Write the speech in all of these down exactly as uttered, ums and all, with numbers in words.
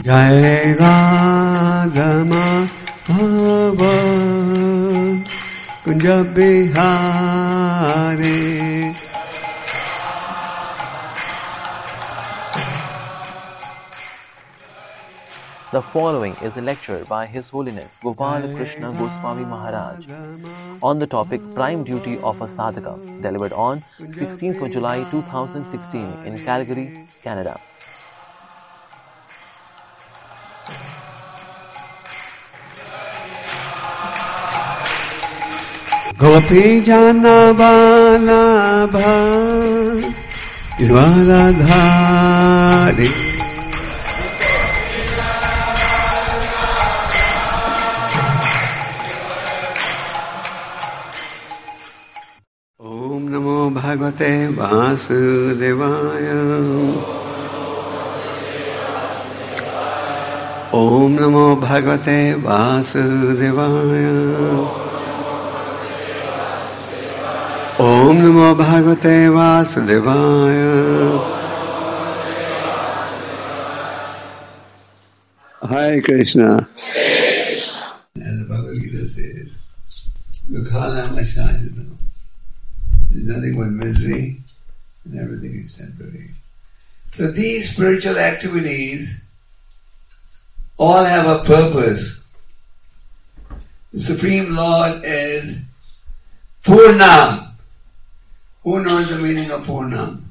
Jai Radha Madhava Kunja Bihari. The following is a lecture by His Holiness Gopal Krishna Goswami Maharaj on the topic Prime Duty of a Sadhaka, delivered on sixteenth of July two thousand sixteen in Calgary, Canada. Gopi Jana Balabha Radhari Om Namo Bhagavate Vasudevaya Om Namo Bhagavate Vasudevaya Om Namo Bhagavate Vasudevaya. Hare Krishna. As the Bhagavad Gita says, Dukhala Mashajana. There's nothing but misery and everything is temporary. So these spiritual activities all have a purpose. The Supreme Lord is Purnam. Who knows the meaning of Purnam?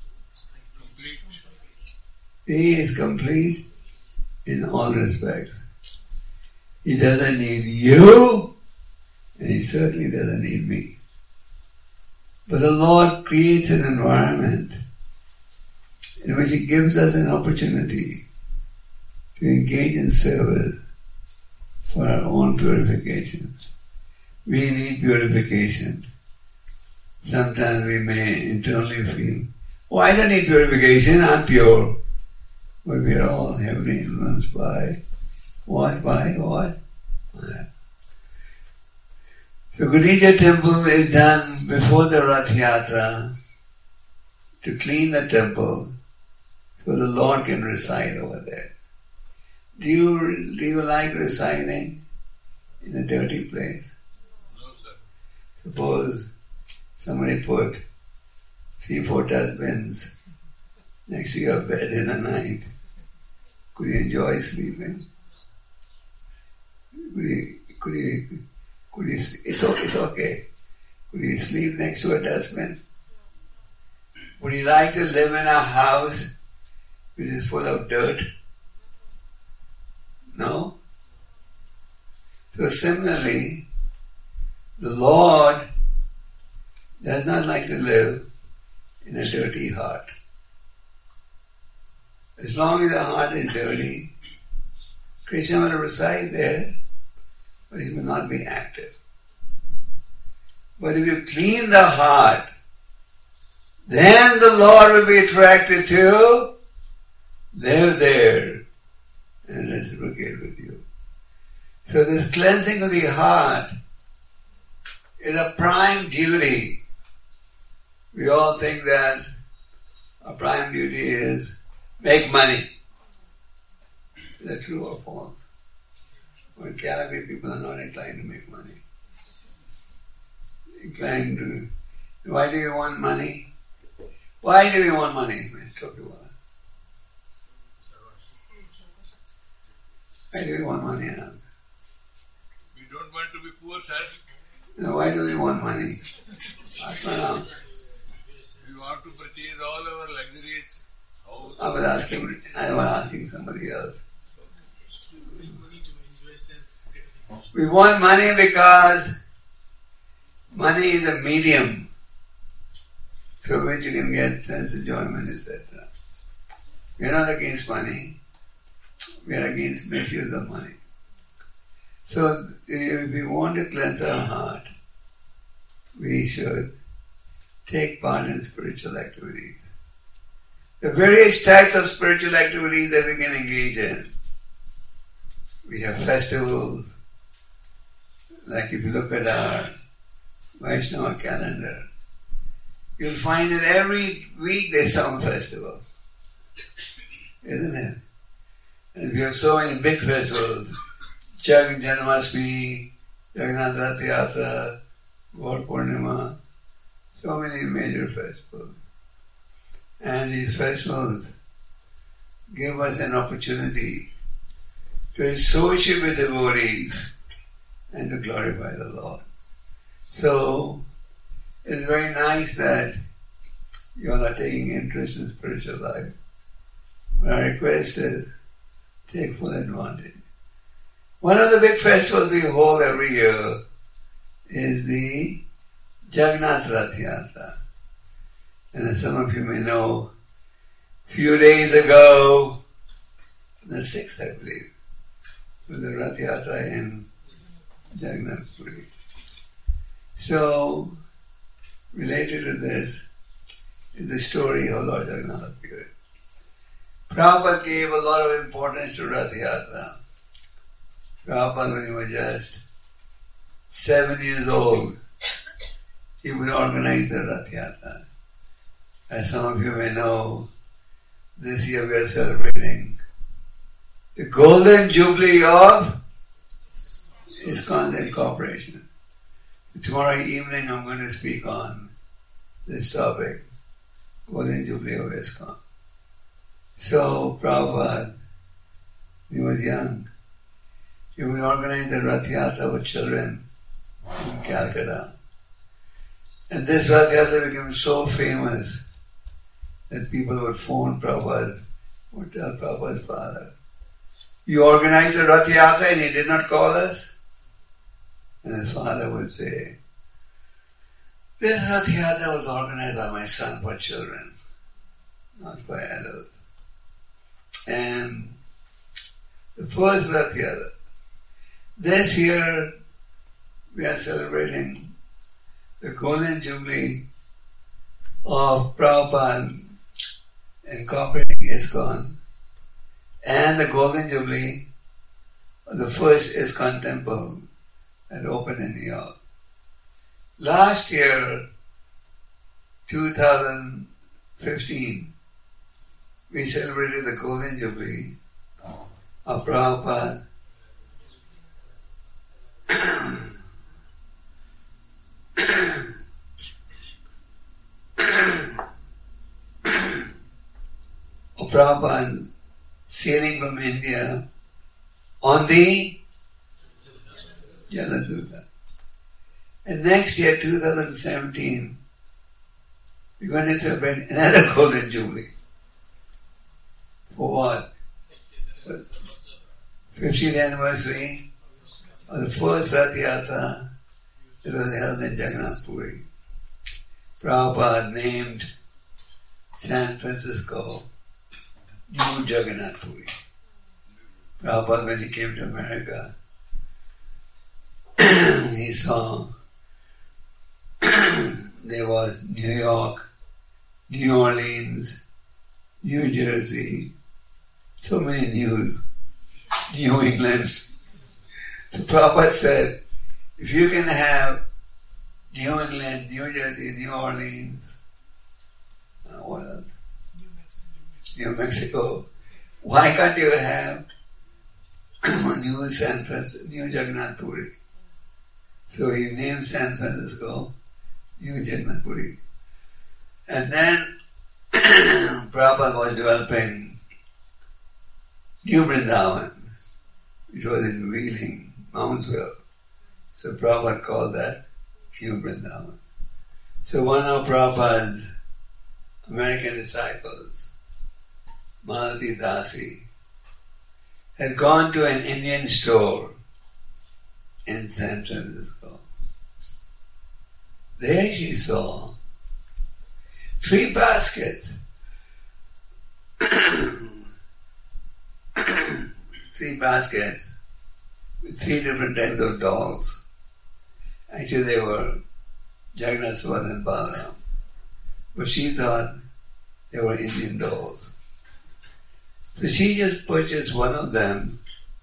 He is complete in all respects. He doesn't need you, and he certainly doesn't need me. But the Lord creates an environment in which He gives us an opportunity to engage in service for our own purification. We need purification. Sometimes we may internally feel, oh, I don't need purification, I'm pure. But we are all heavily influenced by what? By what? The Gudija temple is done before the Rath Yatra to clean the temple so the Lord can reside over there. Do you, do you like residing in a dirty place? No, sir. Suppose somebody put three, four dustbins next to your bed in the night. Could you enjoy sleeping? Could you, could you, could you, it's okay, it's okay. Could you sleep next to a dustbin? Would you like to live in a house which is full of dirt? No? So similarly, the Lord does not like to live in a dirty heart. As long as the heart is dirty, Krishna will reside there, but He will not be active. But if you clean the heart, then the Lord will be attracted to live there and reciprocate with you. So this cleansing of the heart is a prime duty. We all think that our prime duty is make money. Is that true or false? Well, in Calgary, people are not inclined to make money. Inclined to. Why do you want money? Why do you want money? Talk about it. Why do you want money? Huh? We don't want to be poor, sir. No, why do we want money? Atmanam. We want to purchase all our luxuries. House. I was asking, I was asking somebody else. We want money because money is a medium through which you can get sense enjoyment, et cetera. We are not against money. We are against misuse of money. So if we want to cleanse our heart, we should take part in spiritual activities. The various types of spiritual activities that we can engage in. We have festivals. Like if you look at our Vaishnava calendar, you'll find that every week there's some festival. Isn't it? And we have so many big festivals. Jagan Janmashtami, Jagannath Rath Yatra, Gaur Purnima, so many major festivals. And these festivals give us an opportunity to associate with devotees and to glorify the Lord. So, it's very nice that you all are taking interest in spiritual life. But our request is, take full advantage. One of the big festivals we hold every year is the Jagannath Rath Yatra. And as some of you may know, a few days ago, the sixth I believe, was the Rath Yatra in Jagannath Puri. So, related to this is the story of Lord Jagannath appeared. Prabhupada gave a lot of importance to Rath Yatra. Prabhupada, when he was just seven years old, he would organize the Rath Yatra. As some of you may know, this year we are celebrating the Golden Jubilee of ISKCON Incorporation. Tomorrow evening I'm going to speak on this topic, Golden Jubilee of ISKCON. So Prabhupada, he was young. He would organize the Rath Yatra with children in Calcutta. And this Rath Yatra became so famous that people would phone Prabhupada, would tell Prabhupada's father, "You organized the Rath Yatra and he did not call us?" And his father would say, "This Rath Yatra was organized by my son for children, not by adults." And the first Rath Yatra, this year we are celebrating the Golden Jubilee of Prabhupada incorporating ISKCON and the Golden Jubilee of the first ISKCON temple that opened in New York. Last year, two thousand fifteen, we celebrated the Golden Jubilee of Prabhupada of Prabhupada sailing from India on the Jaladuta. And next year, two thousand seventeen, we're going to celebrate another Golden Jubilee. For what? fiftieth anniversary of the first Rath Yatra that was held in Jagannath Puri. Prabhupada named San Francisco New Jagannath Puri. Prabhupada, when he came to America, he saw there was New York, New Orleans, New Jersey, so many news, New England. So Prabhupada said, if you can have New England, New Jersey, New Orleans, uh, what else? New Mexico. New Mexico. Why can't you have New San Francisco, New Jagannath Puri? So he named San Francisco New Jagannath Puri. And then Prabhupada was developing New Vrindavan, which was in Wheeling, Moundsville. So Prabhupada called that New Vrindavan. So one of Prabhupada's American disciples, Malati Dasi, had gone to an Indian store in San Francisco. There she saw three baskets, three baskets with three different types of dolls. Actually, they were Jagannath, Subhadra and Balaram. But she thought they were Indian dolls. So she just purchased one of them.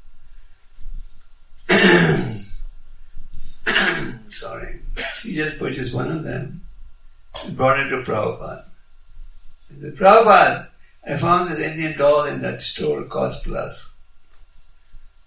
Sorry. She just purchased one of them and brought it to Prabhupada. And said, Prabhupada, I found this Indian doll in that store, Cost Plus.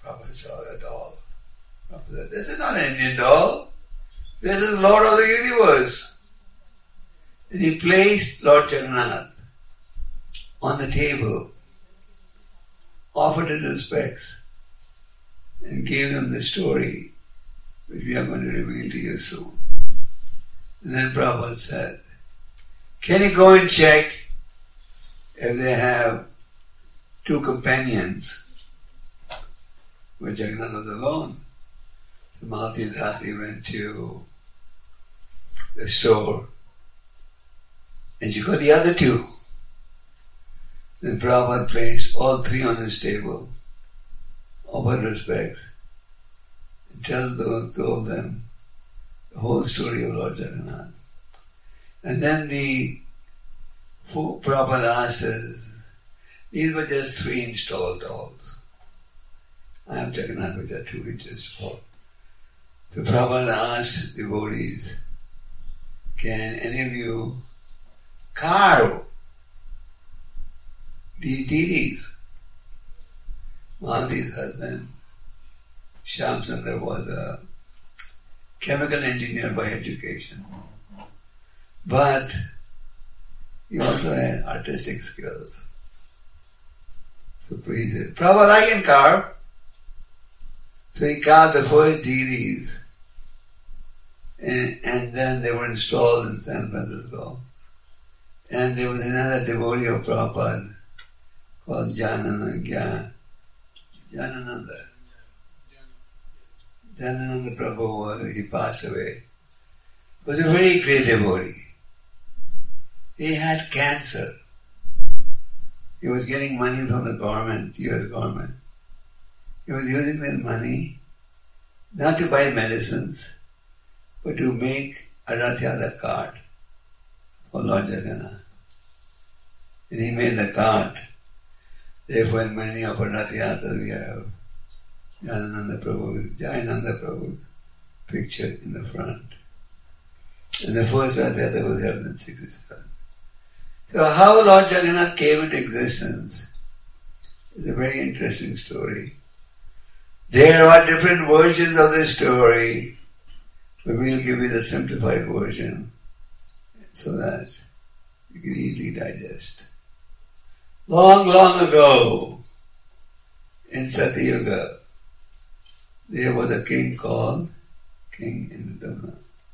Prabhupada saw the doll. Prabhupada said, this is not an Indian doll. This is Lord of the universe. And he placed Lord Jagannath on the table, offered his respects, and gave him the story which we are going to reveal to you soon. And then Prabhupada said, can you go and check if they have two companions? But Jagannath was alone. So Malati Dasi went to the store and she got the other two. Then Prabhupada placed all three on his table, offered respect, and told, those, told them the whole story of Lord Jagannath. And then the Prabhupada asked us, these were just three inch tall dolls. I have Jagannath which are two inches tall. So Prabhupada asked devotees, can any of you carve these deities? Malati's husband, Shyamsundar, was a chemical engineer by education. But he also had artistic skills. So he said, Prabhupada, I can carve. So he carved the first deities, and, and then they were installed in San Francisco. And there was another devotee of Prabhupada called Janananda. Janananda. Janananda Prabhu, he passed away. He was a very great devotee. He had cancer. He was getting money from the government, U S government. He was using that money not to buy medicines, but to make a Rath Yatra cart for Lord Jagannath. And he made the cart. Therefore, in many of our Rath Yatras we have Janananda Prabhu, Jayananda Prabhu's picture in the front. And the first Rath Yatra was held in sixty-seven. So how Lord Jagannath came into existence is a very interesting story. There are different versions of this story, but we'll give you the simplified version so that you can easily digest. Long, long ago, in Satyuga, there was a king called King Indradumna.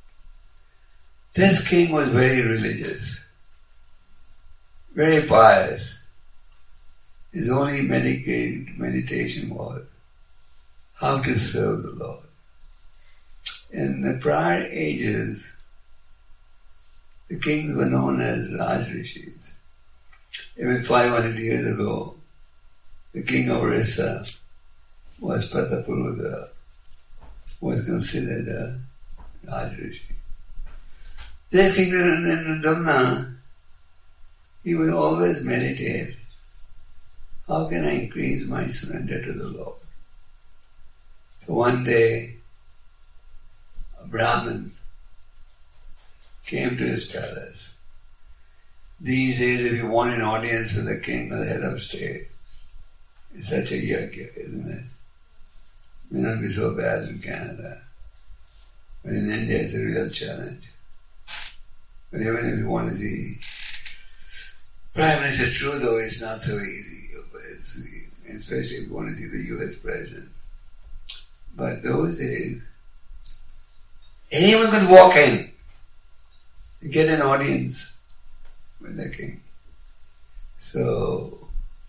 This king was very religious, very pious. His only medica- meditation was how to serve the Lord. In the prior ages, the kings were known as Raj Rishis. Even five hundred years ago, the king of Orissa was Prataparudra, was considered a Raj Rishi. This king Indradumna, he would always meditate, how can I increase my surrender to the Lord? So one day, a Brahmin came to his palace. These days, if you want an audience with the king or the head of state, it's such a yagya, isn't it? It may not be so bad in Canada, but in India it's a real challenge. But even if you want to see Prime Minister Trudeau, it's not so easy, it's, especially if you want to see the U S President. But those days, anyone could walk in and get an audience with the king. So,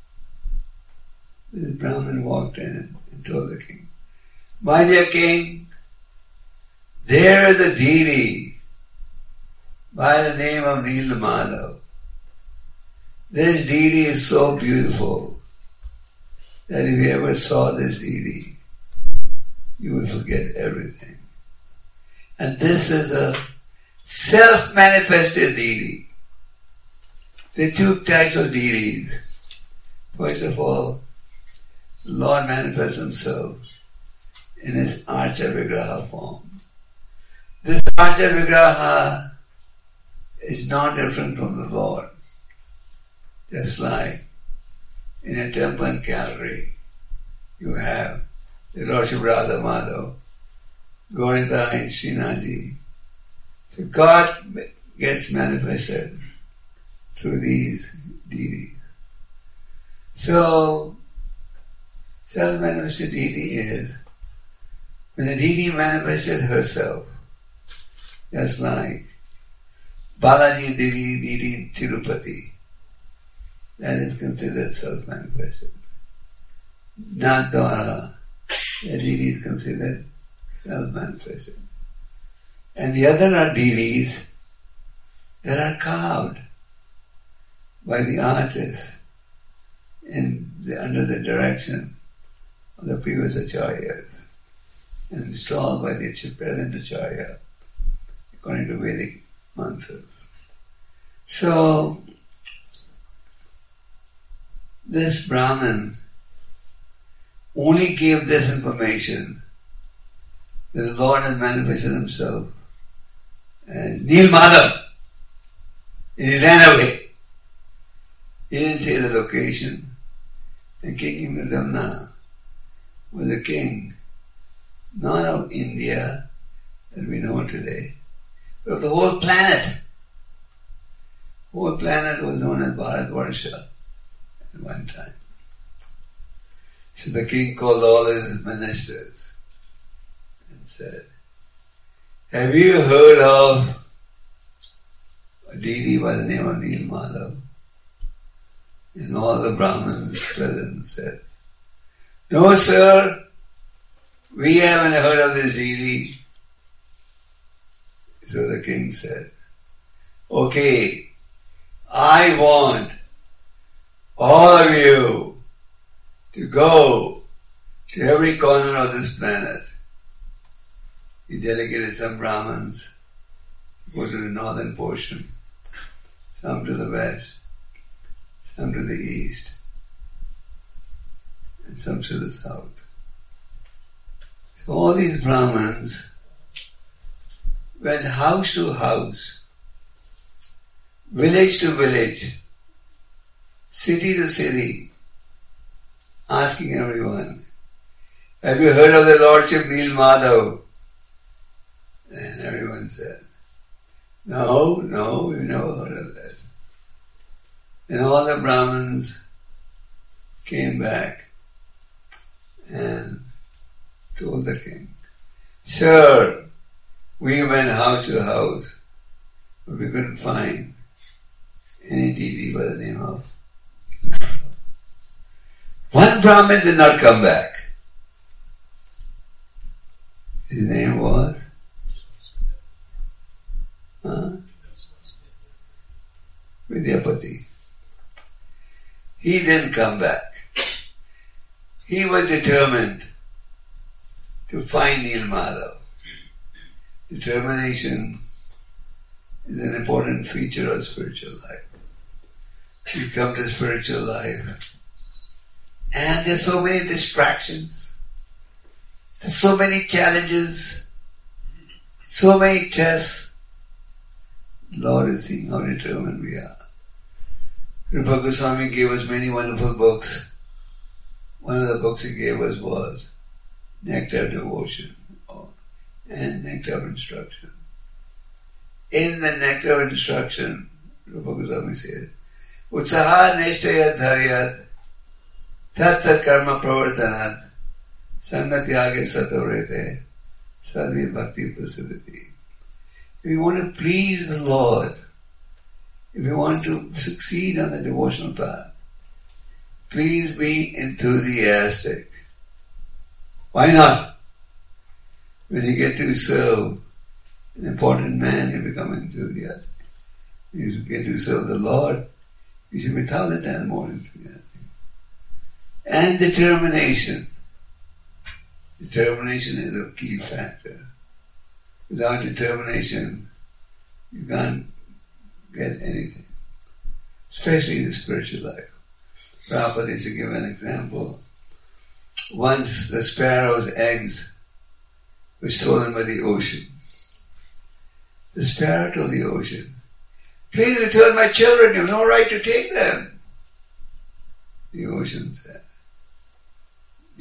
this Brahmin walked in and told the king, my dear king, there is a deity by the name of Nila Madhav. This deity is so beautiful that if you ever saw this deity, you will forget everything. And this is a self-manifested deity. There are two types of deities. First of all, the Lord manifests himself in his Archa Vigraha form. This Archa Vigraha is not different from the Lord. Just like in a temple in Calgary, you have the Lordship Radha Madhav, Gaurita and Srinathji. So God gets manifested through these deities. So, self-manifested deity is when the deity manifested herself, just like Balaji Devi deity Tirupati, that is considered self-manifested. Nathdwara, the deity is considered self-manifested. And the other are deities that are carved by the artist in the, under the direction of the previous acharyas and installed by the present acharya according to Vedic mantras. So, this Brahmin only gave this information that the Lord has manifested himself as Nil Madhav. And he ran away. He didn't say the location. And King Ingradamna was a king, not of India that we know today, but of the whole planet. The whole planet was known as Bharatvarsha at one time. So the king called all his ministers and said, have you heard of a deity by the name of Nil Madhav? And all the Brahmins present said, no sir, we haven't heard of this deity. So the king said, okay, I want all of you to go to every corner of this planet. He delegated some Brahmins to go to the northern portion, some to the west, some to the east, and some to the south. So all these Brahmins went house to house, village to village, city to city, asking everyone, have you heard of the Lordship Nil Madhav? And everyone said, no, no, we've never heard of that. And all the Brahmins came back and told the king, sir, we went house to house, but we couldn't find any deity by the name of one Brahmin did not come back. His name was huh? Vidyapati. He didn't come back. He was determined to find Nil Madhav. Determination is an important feature of spiritual life. You come to spiritual life and there's so many distractions, there's so many challenges, so many tests. Lord is seeing how determined we are. Rupa Goswami gave us many wonderful books. One of the books he gave us was Nectar of Devotion and Nectar of Instruction. In the Nectar of Instruction, Rupa Goswami says, Utsaha nishtaya dharyat tatta karma pravartanat sangatyage satorete sarvi bhakti prasiddhati. If you want to please the Lord, if you want to succeed on the devotional path, please be enthusiastic. Why not? When you get to serve an important man, you become enthusiastic. When you get to serve the Lord, you should be a thousand times more enthusiastic. And determination. Determination is a key factor. Without determination, you can't get anything, especially in the spiritual life. Prabhupada used to give an example. Once the sparrow's eggs were stolen by the ocean. The sparrow told the ocean, please return my children, you have no right to take them. The ocean said,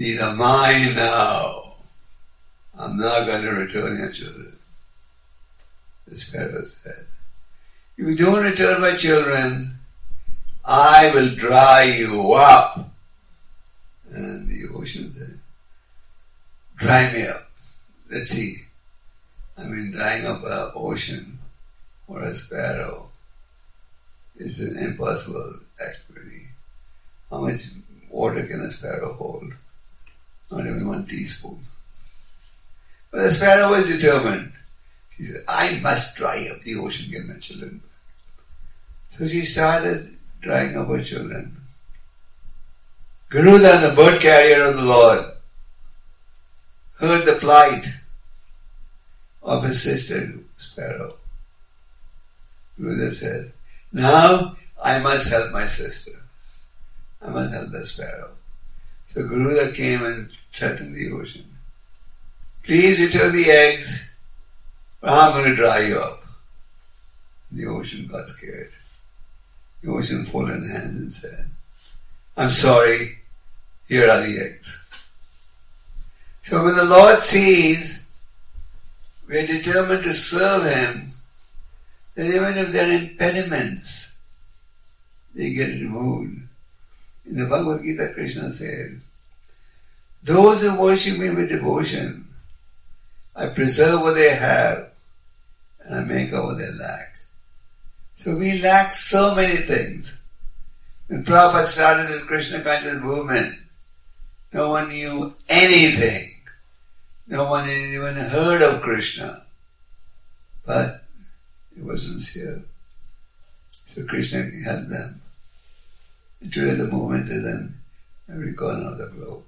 These are mine now. I'm not going to return your children. The sparrow said, if you don't return my children, I will dry you up. And the ocean said, dry me up. Let's see. I mean, drying up an ocean or a sparrow is an impossible activity. How much water can a sparrow hold? Not even one teaspoon. But the sparrow was determined. She said, I must dry up the ocean, get my children back. So she started drying up her children. Garuda, the bird carrier of the Lord, heard the plight of his sister sparrow. Garuda said, now I must help my sister. I must help the sparrow. So Garuda came and threatened the ocean. Please return the eggs, or I'm going to dry you up. The ocean got scared. The ocean folded hands and said, I'm sorry, here are the eggs. So when the Lord sees we're determined to serve Him, then even if there are impediments, they get removed. In the Bhagavad Gita, Krishna says, those who worship me with devotion, I preserve what they have and I make up what they lack. So we lack so many things. When Prabhupada started this Krishna conscious movement, no one knew anything. No one had even heard of Krishna. But it was sincere. So Krishna helped them. And today the movement is in every corner of the globe.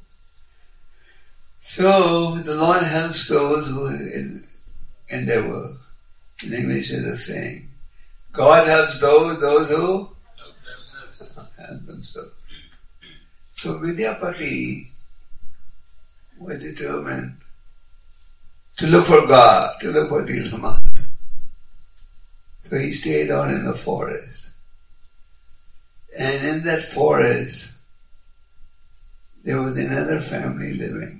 So the Lord helps those who endeavor. In English there's a saying, God helps those, those who Help themselves. help themselves. So Vidyapati was determined to look for God, to look for Dilma. So he stayed on in the forest. And in that forest, there was another family living.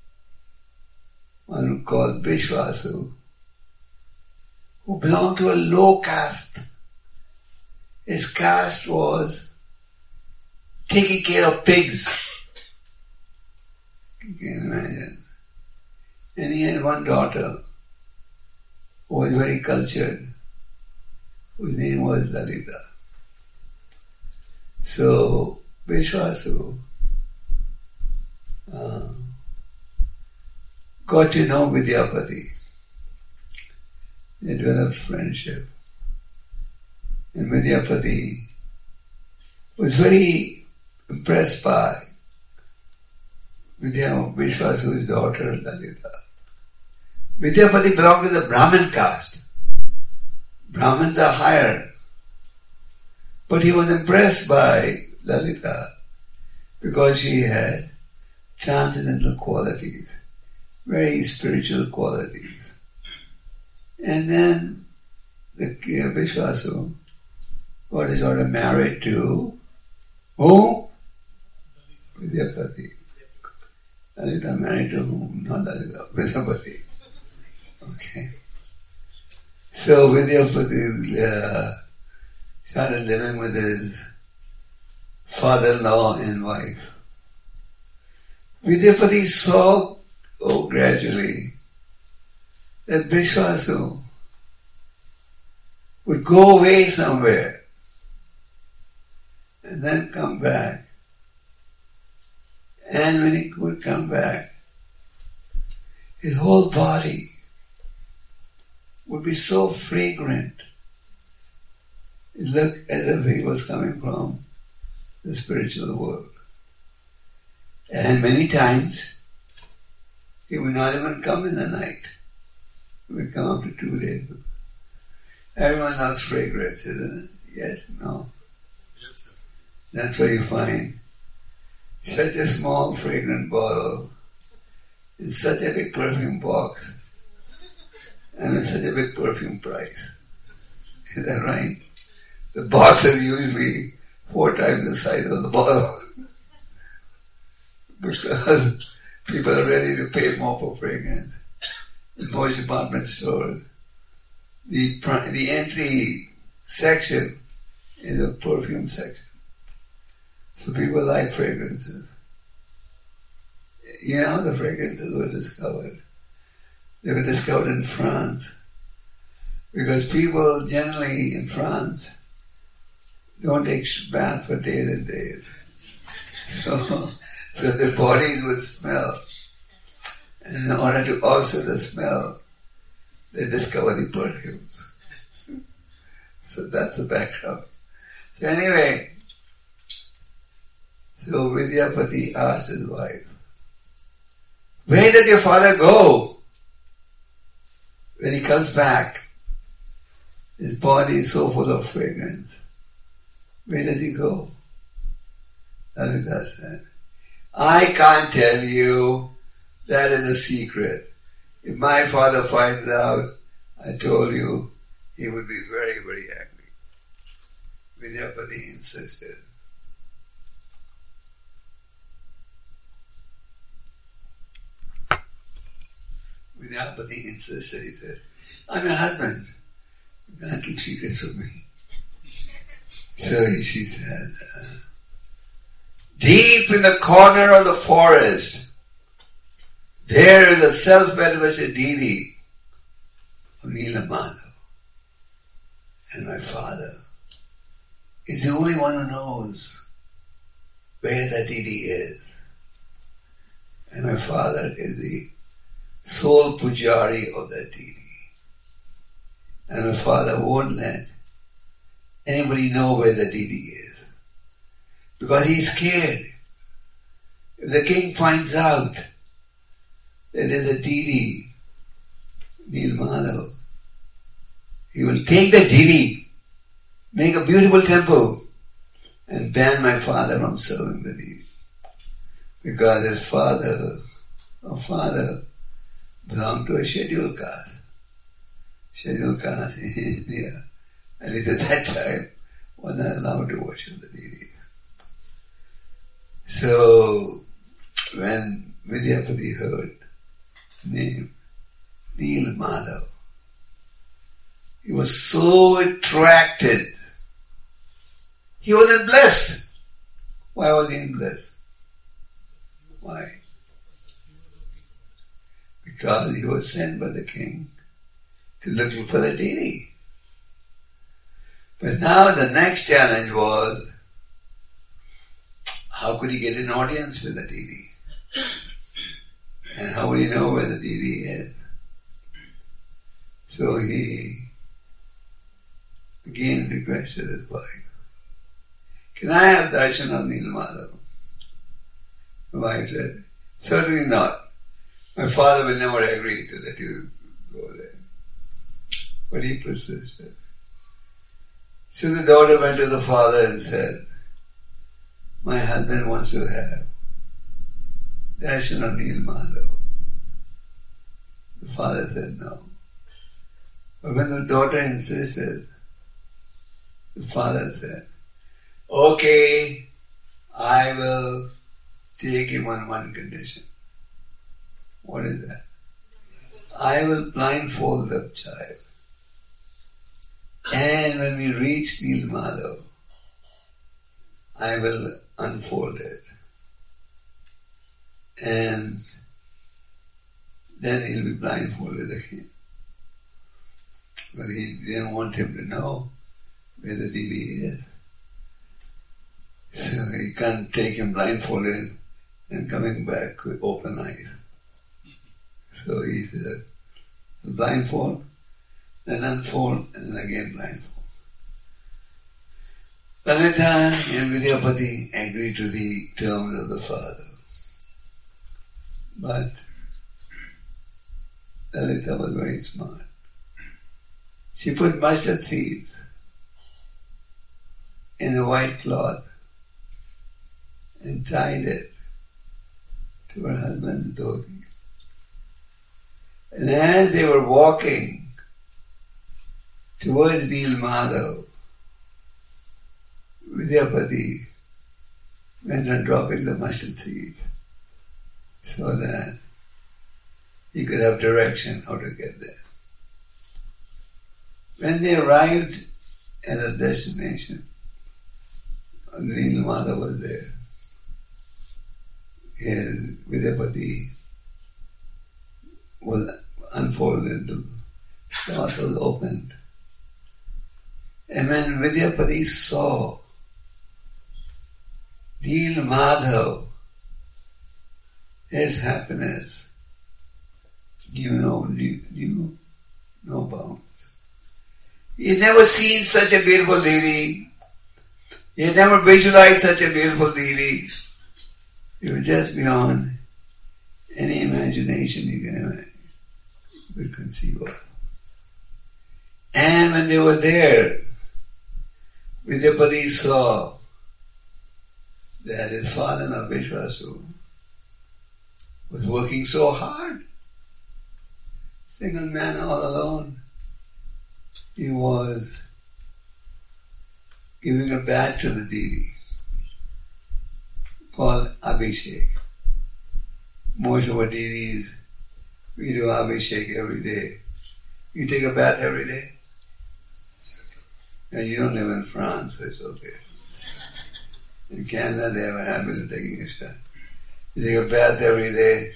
One called Vishwasu, who belonged to a low caste. His caste was taking care of pigs. You can imagine. And he had one daughter who was very cultured, whose name was Lalita. So Vishwasu uh, got to know Vidyapati. They developed friendship. And Vidyapati was very impressed by Vidya, Vishwasu's daughter Lalita. Vidyapati belonged to the Brahmin caste. Brahmins are higher. But he was impressed by Lalita because she had transcendental qualities, very spiritual qualities. And then the uh, Vishwasu got his daughter married to whom? Vidyapati. Lalita married to whom? Not Lalita, Vidyapati. Okay. So Vidyapati uh, started living with his father-in-law and wife. Vidyapati saw, oh, gradually, that Vishwasu would go away somewhere and then come back. And when he would come back, his whole body would be so fragrant. It looked as if he was coming from the spiritual world. And many times, he would not even come in the night. He would come after two days. Everyone loves fragrance, isn't it? Yes? No? Yes, sir. That's why you find such a small fragrant bottle in such a big perfume box and with such a big perfume price. Is that right? The box is usually four times the size of the bottle. because people are ready to pay more for fragrance. In most department stores, the, the entry section is a perfume section. So people like fragrances. You know how the fragrances were discovered? They were discovered in France. Because people generally in France don't take baths for days and days. So, so their bodies would smell. And in order to offset the smell, they discover the perfumes. So that's the background. So anyway, so Vidyapati asked his wife, where did your father go? When he comes back, his body is so full of fragrance. Where does he go? Lalita said, I can't tell you. That is a secret. If my father finds out, I told you, he would be very, very angry. Vidyapati insisted. Vidyapati insisted. He said, I'm your husband. You can't keep secrets from me. So she said, uh, deep in the corner of the forest, there is a self-manifested deity of Nilamadhav. And my father is the only one who knows where that deity is. And my father is the sole pujari of that deity. And my father won't let anybody know where the deity is. Because he's scared. If the king finds out that there's a deity, Nilamadhav, he will take the deity, make a beautiful temple, and ban my father from serving the deity. Because his father, or father, belonged to a scheduled caste. Scheduled caste in India. And at that time was not allowed to worship the deity. So, when Vidyapati heard the name Nilamadhav, he was so attracted. He wasn't blessed. Why was he blessed? Why? Because he was sent by the king to look for the deity. But now the next challenge was, how could he get an audience with the deity? And how would he know where the deity is? So he again requested his wife, can I have darshan of Nilamadhav? The wife said, certainly not. My father will never agree to let you go there. But he persisted. So the daughter went to the father and said, my husband wants to have darshan of Nilamadhav. The father said no. But when the daughter insisted, the father said, okay, I will take him on one condition. What is that? I will blindfold the child. And when we reach Nilamadhav, I will unfold it. And then he'll be blindfolded again. But he didn't want him to know where the deity is. So he can't take him blindfolded and coming back with open eyes. So he said, blindfold, then unfold, and then again blindfold. Lalita and Vidyapati agreed to the terms of the father. But Lalita was very smart. She put mustard seeds in a white cloth and tied it to her husband's dhoti. And as they were walking towards Nilamadhav, Vidyapati went on dropping the mustard seeds so that he could have direction how to get there. When they arrived at a destination, Neelamada was there. His Vidyapati was unfolded, the doors was opened. And when Vidyapati saw Neelamada, his happiness knew no, knew, knew no bounds. He had never seen such a beautiful deity. He had never visualized such a beautiful deity. It was just beyond any imagination you can imagine, you could conceive of. And when they were there, Vidyapati saw that his father Vishwasu was working so hard, single man all alone. He was giving a bath to the deity called Abhishek. Most of our deities, we do Abhishek every day. You take a bath every day? And you don't live in France, so it's okay. In Canada, they have a habit of taking a shower. You take a bath every day,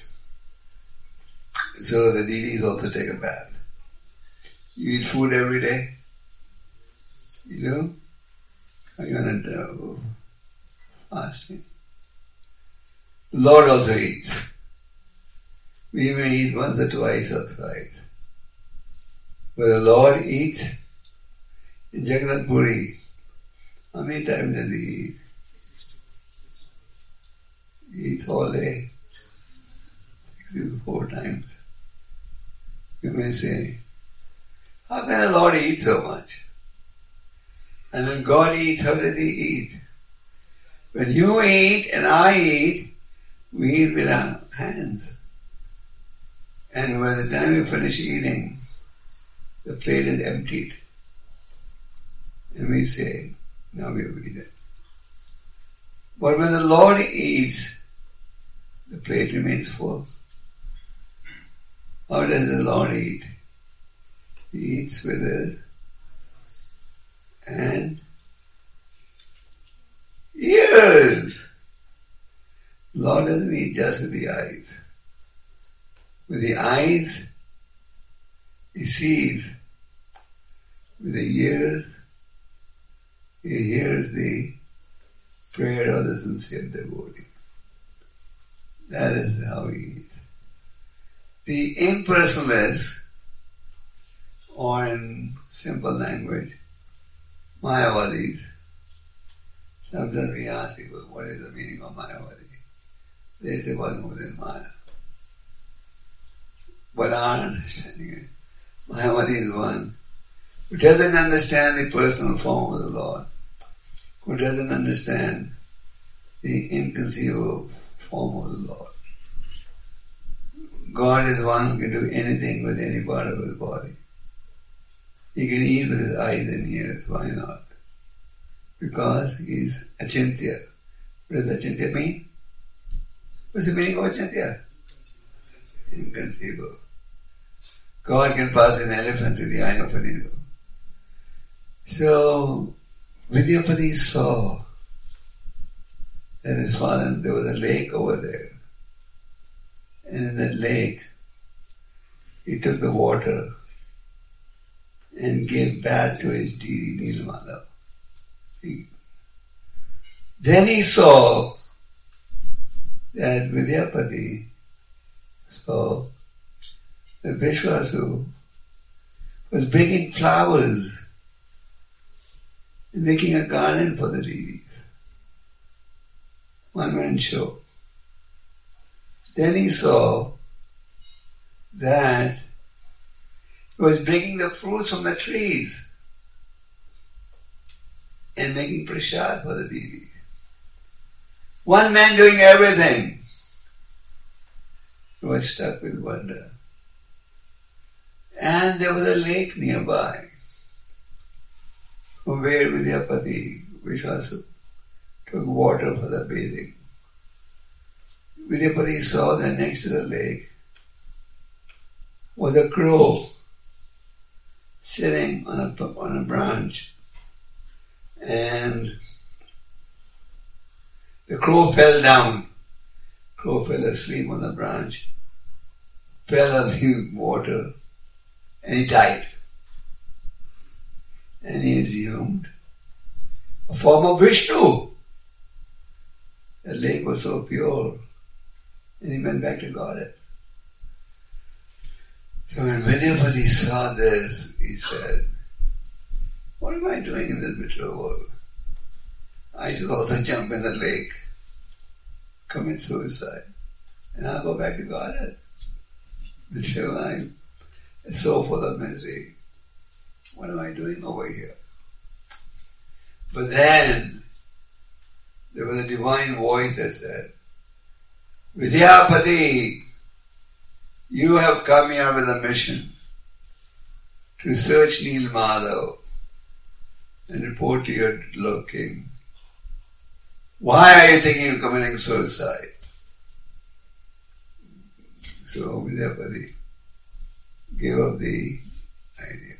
so the deities also take a bath. You eat food every day? You do? Are you on a uh, fasting? The Lord also eats. We may eat once or twice or thrice. But the Lord eats in Jagannath Puri. How many times does he eat? He eats all day. Four times. You may say, how can the Lord eat so much? And when God eats, how does he eat? When you eat and I eat, we eat with our hands. And by the time we finish eating, the plate is emptied. And we say, now we have eaten. But when the Lord eats, the plate remains full. How does the Lord eat? He eats with his and ears. Lord doesn't eat just with the eyes. With the eyes, he sees. With the ears, he hears the prayer of the sincere devotee. That is how he eats. The impersonalists, or in simple language, Mayavadis. Sometimes we ask people, what is the meaning of Mayavadi? They say, one who is in Maya. But our understanding is, Mayavadi is one who doesn't understand the personal form of the Lord, who doesn't understand the inconceivable form of the Lord. God is one who can do anything with any part of his body. He can eat with his eyes and ears. Why not? Because he is Achintya. What does Achintya mean? What's the meaning of Achintya? Inconceivable. God can pass an elephant through the eye of an eagle. So, Vidyapati saw that his father, there was a lake over there. And in that lake, he took the water and gave bath to his deity Neelamada. He, then he saw that Vidyapati saw that Vishwasu was bringing flowers and making a garland for the deities. One man show. Then he saw that he was bringing the fruits from the trees and making prasad for the deities. One man doing everything. He was struck with wonder. And there was a lake nearby from where Vidyapati, Vishwasu, took water for the bathing. Vidyapati saw that next to the lake was a crow sitting on a, on a branch, and the crow fell down. Crow fell asleep on the branch, fell on the water, and he died. And he assumed a form of Vishnu. The lake was so pure, and he went back to Godhead. So when Vidyapati saw this, he said, what am I doing in this material world? I should also jump in the lake, commit suicide, and I'll go back to Godhead. Material life is so full of misery. What am I doing over here? But then, there was a divine voice that said, Vidyapati, you have come here with a mission to search Nil Madhav and report to your Lord King. Why are you thinking of committing suicide? So Vidyapati gave up the idea.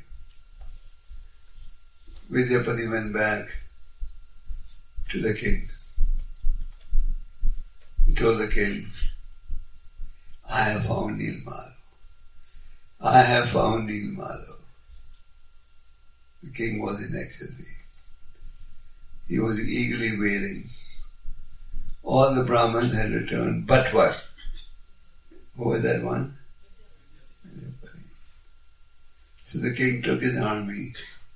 Vidyapati went back to the king. He told the king, I have found Nil Madhav. I have found Nil Madhav. The king was in ecstasy. He was eagerly waiting. All the Brahmins had returned, but what? Who was that one? So the king took his army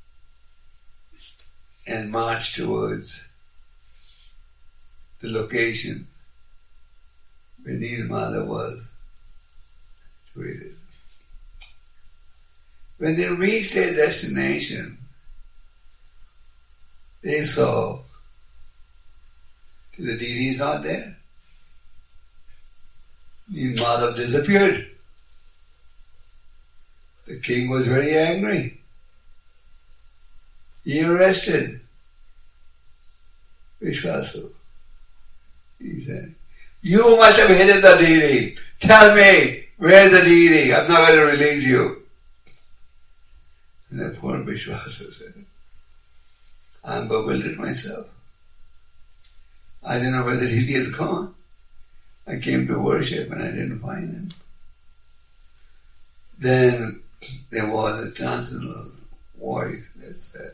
and marched towards the location where Nil Madhav was waited. When they reached their destination, they saw that the deity is not there. Nil Madhav disappeared. The king was very angry. He arrested Vishvasu. He said, you must have hidden the deity. Tell me, where's the deity? I'm not going to release you. And the poor Vishvasu said, I'm bewildered myself. I don't know where the deity is gone. I came to worship and I didn't find him. Then there was a transcendental voice that said,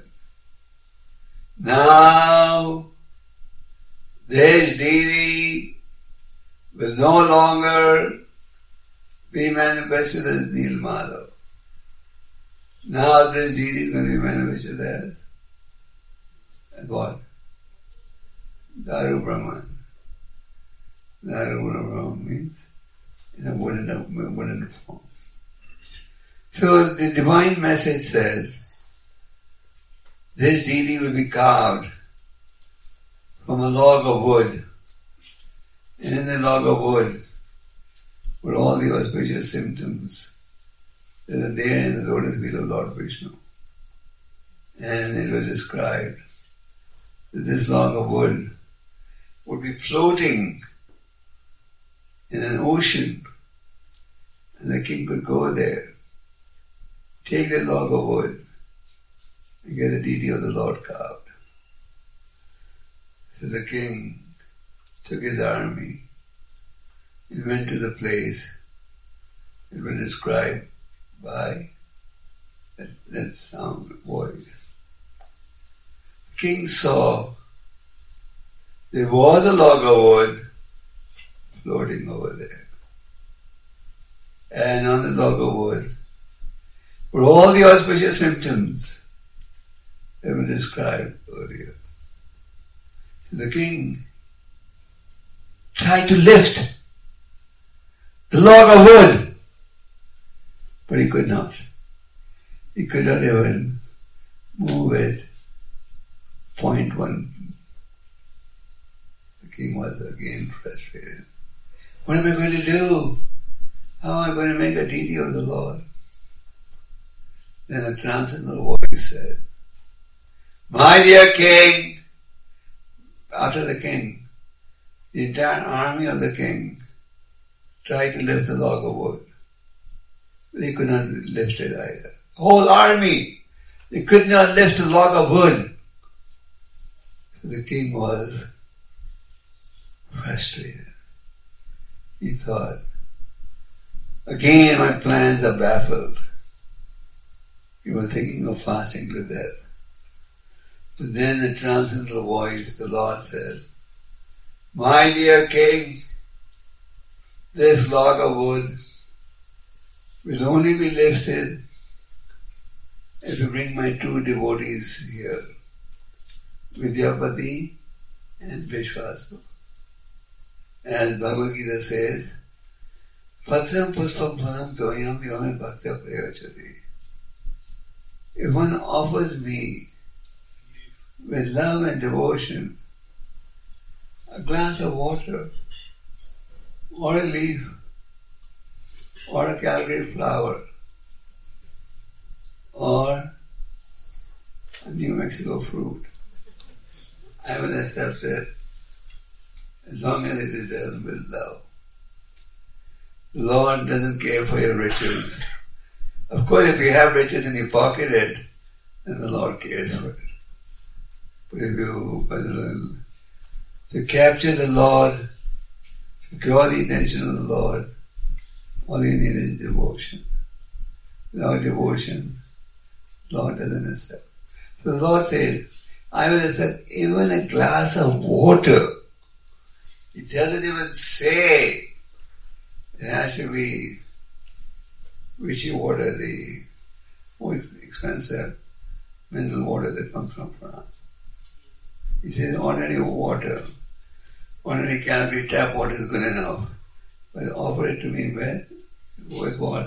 now this deity will no longer be manifested as Nil Madhav. Now this deity is going to be manifested as, as what? Daru Brahman. Daru Brahman means in a wooden, wooden form. So the divine message says, this deity will be carved from a log of wood. And in the log of wood were all the auspicious symptoms that are there in the lotus wheel of Lord Vishnu. And it was described that this log of wood would be floating in an ocean, and the king could go there, take the log of wood, and get the deity of the Lord carved. So the king took his army and went to the place that was described by that, that sound voice. The king saw there was a log of wood floating over there. And on the log of wood were all the auspicious symptoms that were described earlier. So the king tried to lift the log of wood, but he could not. He could not even move it point one. The king was again frustrated. What am I going to do? How am I going to make a deity of the Lord? Then a transcendental voice said, my dear king, after the king, the entire army of the king tried to lift the log of wood. They could not lift it either. The whole army, they could not lift the log of wood. So the king was frustrated. He thought, again my plans are baffled. He was thinking of fasting to death. But then a transcendental voice, the Lord said, my dear king, this log of wood will only be lifted if you bring my two devotees here, Vidyapati and Vishvasu. As Bhagavad Gita says, Patsam puspam phanam toyam yome bhakta prayachati. If one offers me with love and devotion a glass of water or a leaf or a Calgary flower or a New Mexico fruit, I will accept it as long as it is done with love. The Lord doesn't care for your riches. Of course, if you have riches and you pocket it, then the Lord cares for it. But if you, to capture the Lord, to draw the attention of the Lord, all you need is devotion. Without devotion, the Lord doesn't accept. So the Lord says, I will accept even a glass of water. He doesn't even say it has to be Vichy water, the most expensive mineral water that comes from France. He says ordinary water, ordinary Calgary tap water is good enough. But offer it to me with, with what?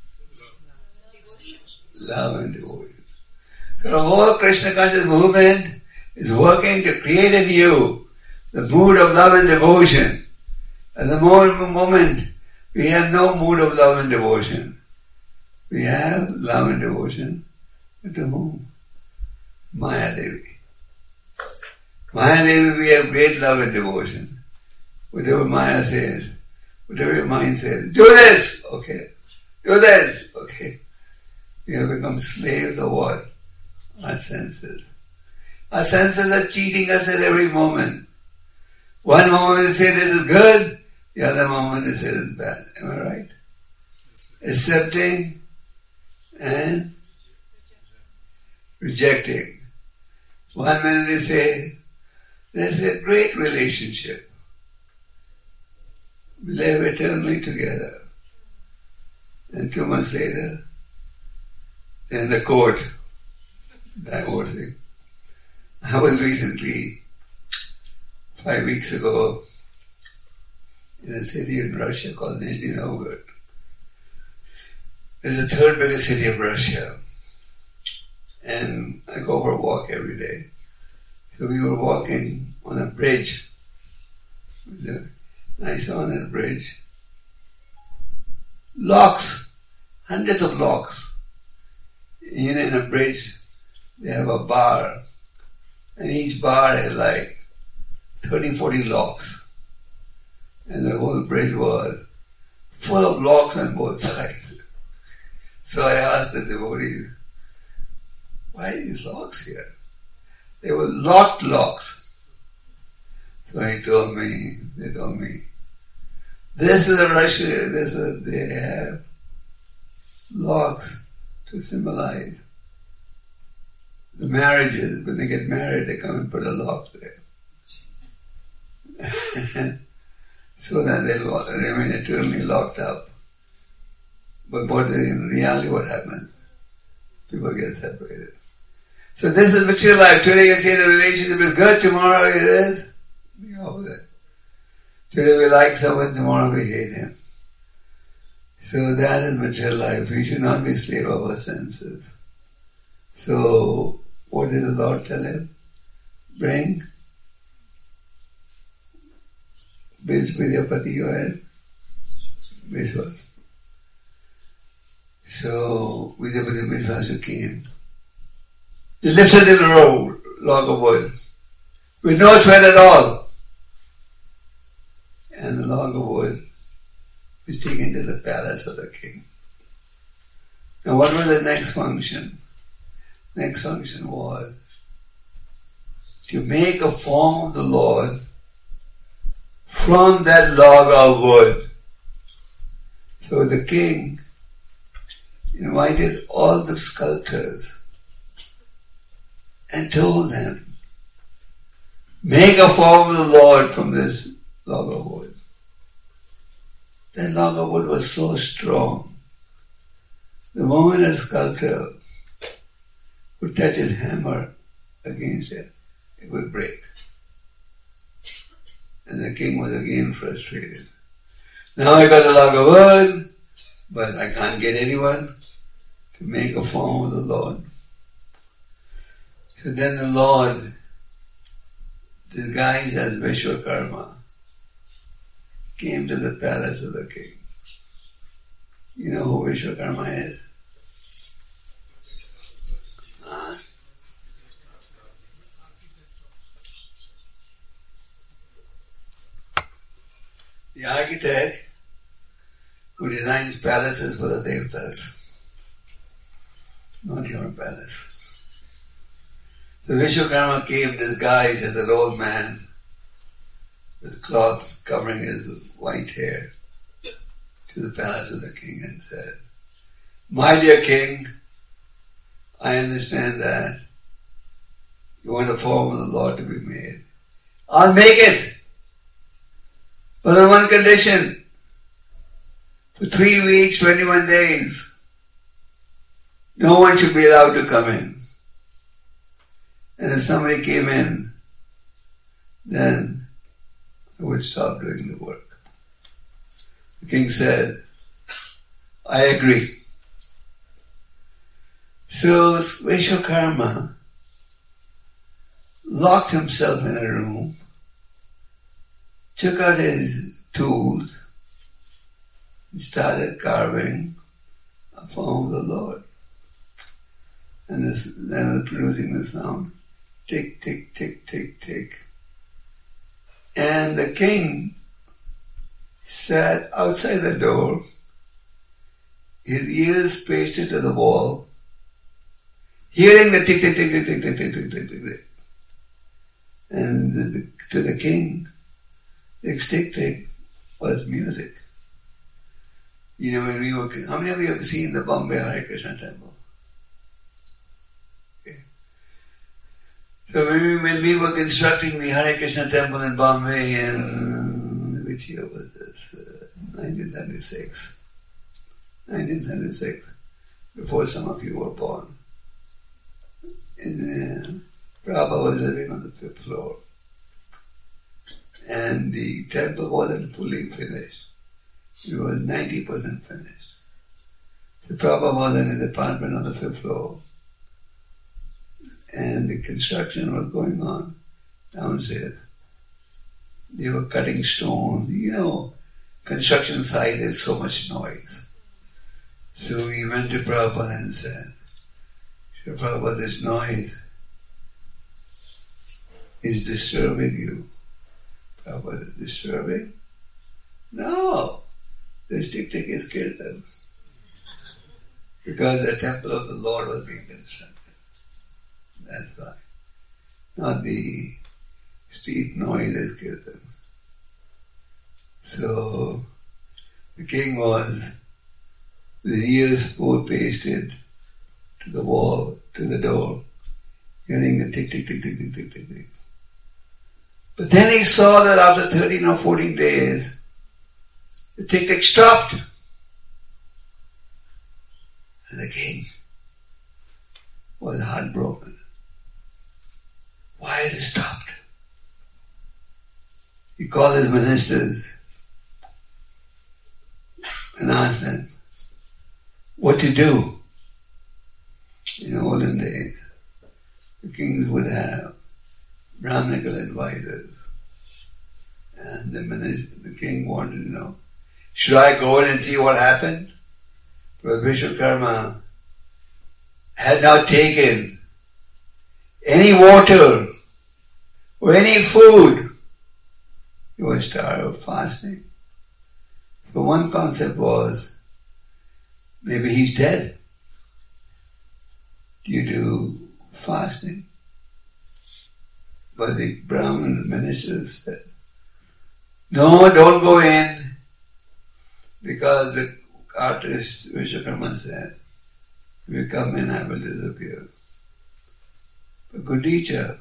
Love and devotion. So the whole Krishna conscious movement is working to create in you the mood of love and devotion. At the moment, we have no mood of love and devotion. We have love and devotion. But to whom? Maya Devi. Maya Devi, we have great love and devotion. Whatever Maya says, whatever your mind says, do this! Okay. Do this! Okay. We have become slaves of what? Our senses. Our senses are cheating us at every moment. One moment they say this is good, the other moment they say this is bad. Am I right? Accepting and rejecting. One minute they say, this is a great relationship. We live eternally together. And two months later, they're in the court, divorcing. I was recently, five weeks ago, in a city in Russia called Nizhny Novgorod. It's the third biggest city of Russia. And I go for a walk every day. So we were walking on a bridge. And I saw on that bridge locks, hundreds of locks. You know, in a bridge, they have a bar. And each bar had like thirty, forty locks. And the whole bridge was full of locks on both sides. So I asked the devotees, why are these locks here? They were locked locks. So he told me, they told me, this is a Russia, this is, they have locks to symbolize the marriages. When they get married, they come and put a lock there. So that they lo- remain eternally locked up. But what in reality what happens? People get separated. So this is material life. Today you say the relationship is good, tomorrow it is the opposite. Today we like someone, tomorrow we hate him. So that is material life. We should not be slave of our senses. So what did the Lord tell him? Bring Vidyapati and Vishwas. So Vidyapati and Vishwas came. They lifted in a row, log of wood, with no sweat at all. And the log of wood was taken to the palace of the king. Now what was the next function? Next function was to make a form of the Lord from that log of wood. So the king invited all the sculptors and told them, make a form of the Lord from this log of wood. That log of wood was so strong, the moment a sculptor would touch his hammer against it, it would break. And the king was again frustrated. Now I got a log of wood, but I can't get anyone to make a form of the Lord. So then the Lord, disguised as Vishwakarma, came to the palace of the king. You know who Vishwakarma is? Huh? The architect who designs palaces for the Devatas, not your palace. So Vishwakarma came disguised as an old man with cloths covering his white hair to the palace of the king and said, my dear king, I understand that you want a form of the Lord to be made. I'll make it, but on one condition. For three weeks, twenty-one days, no one should be allowed to come in. And if somebody came in, then I would stop doing the work. The king said, I agree. So Vishwakarma locked himself in a room, took out his tools, and started carving a form of the Lord. And this, then producing the sound, tick, tick, tick, tick, tick. And the king sat outside the door, his ears pasted to the wall, hearing the tick, tick, tick, tick, tick, tick, tick, tick, tick, tick, tick. And the, the, to the king, the tick, tick was music. You know, when we were, how many of you have seen the Bombay Hare Krishna temple? Okay. So when we, when we were constructing the Hare Krishna temple in Bombay in, which year was this? Uh, nineteen seventy-six. nineteen seventy-six, before some of you were born. And uh, Prabhupada was living on the fifth floor. And the temple wasn't fully finished. It was ninety percent finished. So Prabhupada was in his apartment on the fifth floor. And the construction was going on downstairs. They were cutting stones. You know, construction site, there's so much noise. So we went to Prabhupada and said, Srila Prabhupada, this noise is disturbing you. Prabhupada, disturbing? No. This tick tick is kirtan. Because the temple of the Lord was being constructed. That's why. Not the street noise is kirtan. So the king was with his ears both pasted to the wall, to the door, hearing the tick tick tick tick tick tick tick tick. But then he saw that after thirteen or fourteen days, the tick tick stopped. And the king was heartbroken. Why has it stopped? He called his ministers and asked them what to do. In olden days, the kings would have Brahminical advisors. And the, minister, the king wanted to know, should I go in and see what happened? But Vishwakarma had not taken any water or any food. He was tired of fasting. So one concept was, maybe he's dead due to fasting. But the Brahmin ministers said, no, don't go in, because the artist Vishwakarma said, if you come in, I will disappear. But good teacher,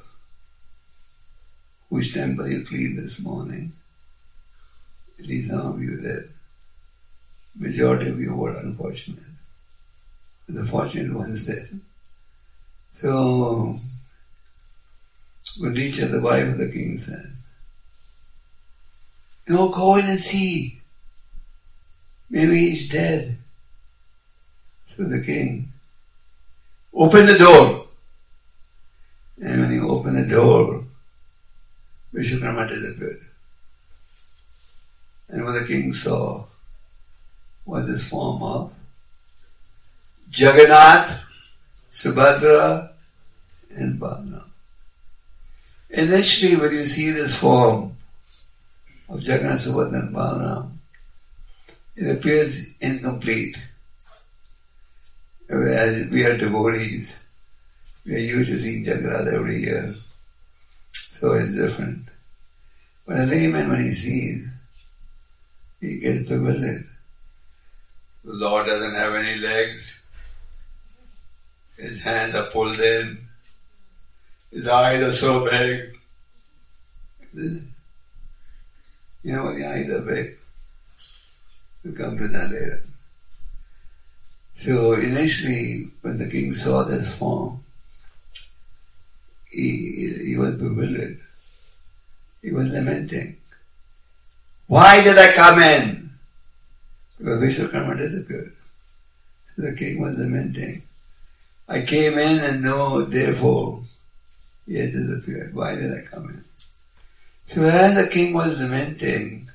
whose temple you cleaned this morning, at least some of you did. Majority of you were unfortunate. The fortunate ones did. So, Gunditya, the wife of the king, said, no, go in and see. Maybe he's dead. So the king opened the door. And when he opened the door, Vishwakarma disappeared. And what the king saw was this form of Jagannath, Subhadra, and Balaram. Initially, when you see this form of Jagannath, Subhadra, and Balaram, it appears incomplete. As we are devotees, we are used to seeing Jagannath every year, so it's different. But a layman, when he sees, he gets bewildered. The Lord doesn't have any legs. His hands are pulled in. His eyes are so big. You know when the eyes are big? We'll come to that later. So initially, when the king saw this form, he, he was bewildered. He was lamenting. Why did I come in? Because Vishwakarma disappeared. So the king was lamenting. I came in and no, therefore, he had disappeared. Why did I come in? So as the king was lamenting,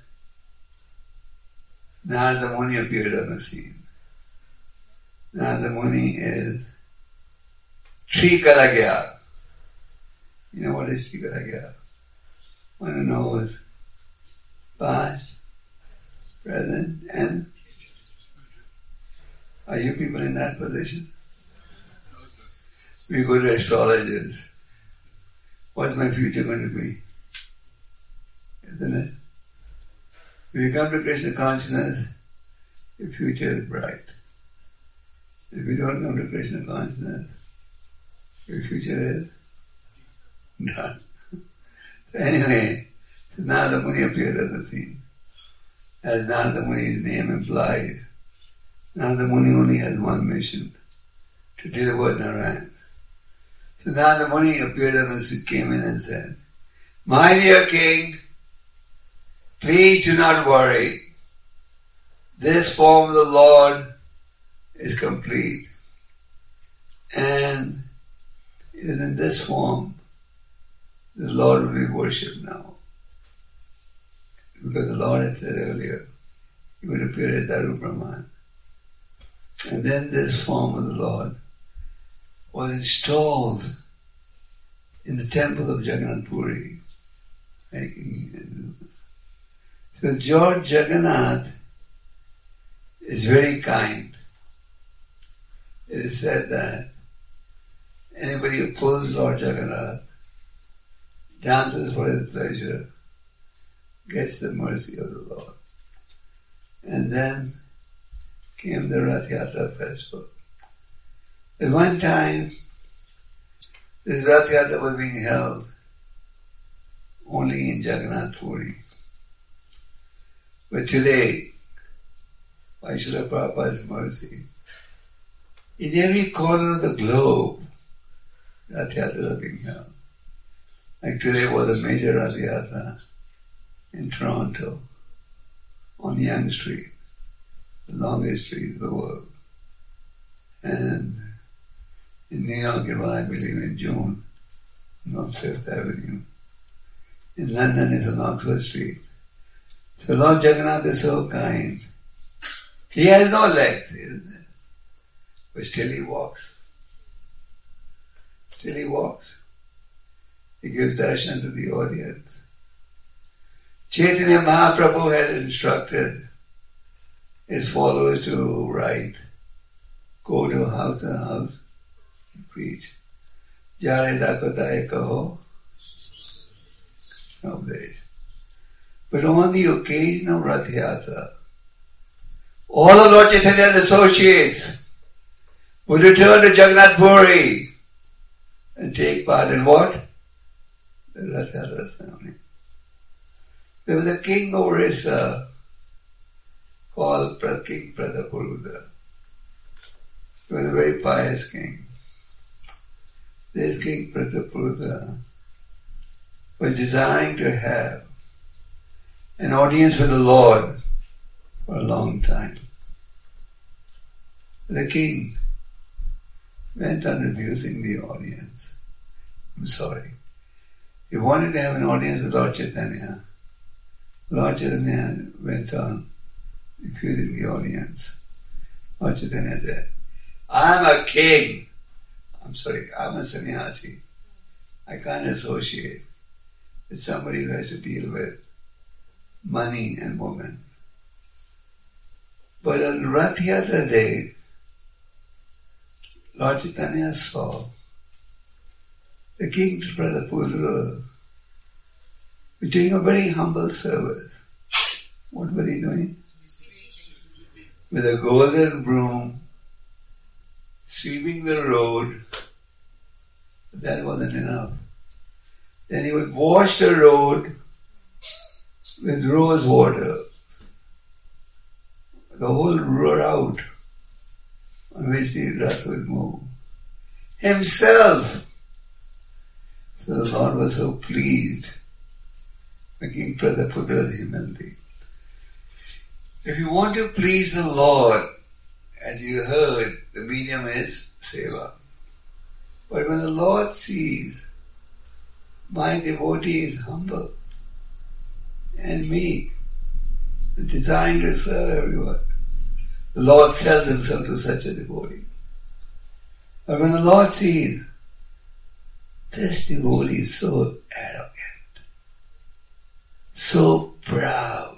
Narada Muni appeared on the scene. Narada Muni is Trikalagya. You know what is Trikalagya? One who knows past, present, and are you people in that position? We go to astrologers. What's my future going to be? Isn't it? If you come to Krishna consciousness, your future is bright. If you don't come to Krishna consciousness, your future is dark. So anyway, so Narada Muni appeared on the scene. As Narada Muni's name implies, Narada Muni only has one mission, to deliver Narayan. So Narada Muni appeared on the scene, came in and said, my dear king, please do not worry. This form of the Lord is complete. And it is in this form the Lord will be worshipped now. Because the Lord had said earlier, He would appear as Daru Brahman. And then this form of the Lord was installed in the temple of Jagannath Puri. So George Jagannath is very kind. It is said that anybody who pulls Lord Jagannath, dances for his pleasure, gets the mercy of the Lord. And then came the Rath Yatra festival. At one time, this Rath Yatra was being held only in Jagannath Puri. But today, by Srila Prabhupada's mercy, in every corner of the globe, Rath Yatras are being held. Like today was a major Rath Yatra in Toronto, on Yonge Street, the longest street in the world. And in New York it was, I believe, in June, on Fifth Avenue. In London it's on Oxford Street. So Lord Jagannath is so kind. He has no legs, isn't it? But still he walks. Still he walks. He gives darshan to the audience. Chaitanya Mahaprabhu had instructed his followers to write, go to house and house and preach. Jare dakataye kaho. But on the occasion of Rath Yatra, all of Lord Chaitanya's associates would return to Jagannath Puri and take part in what? The Rath Yatra ceremony. There was a king of Orissa called King Prataparudra. He was a very pious king. This King Prataparudra was desiring to have an audience with the Lord for a long time. The king went on refusing the audience. I'm sorry. He wanted to have an audience with Lord Chaitanya. Lord Chaitanya went on refusing the audience. Lord Chaitanya said, I'm a king. I'm sorry, I'm a sannyasi. I can't associate with somebody who has to deal with money and women. But on Rath Yatra day, Lord Chaitanya saw the King Prataparudra was doing a very humble service. What was he doing? With a golden broom, sweeping the road. But that wasn't enough. Then he would wash the road with rose water. The whole route on which the Rath would move. Himself. So the Lord was so pleased with King Prataparudra's humility. If you want to please the Lord, as you heard, the medium is seva. But when the Lord sees my devotee is humble and meek and desiring to serve everyone, the Lord sells himself to such a devotee. But when the Lord sees this devotee is so arrogant, so proud,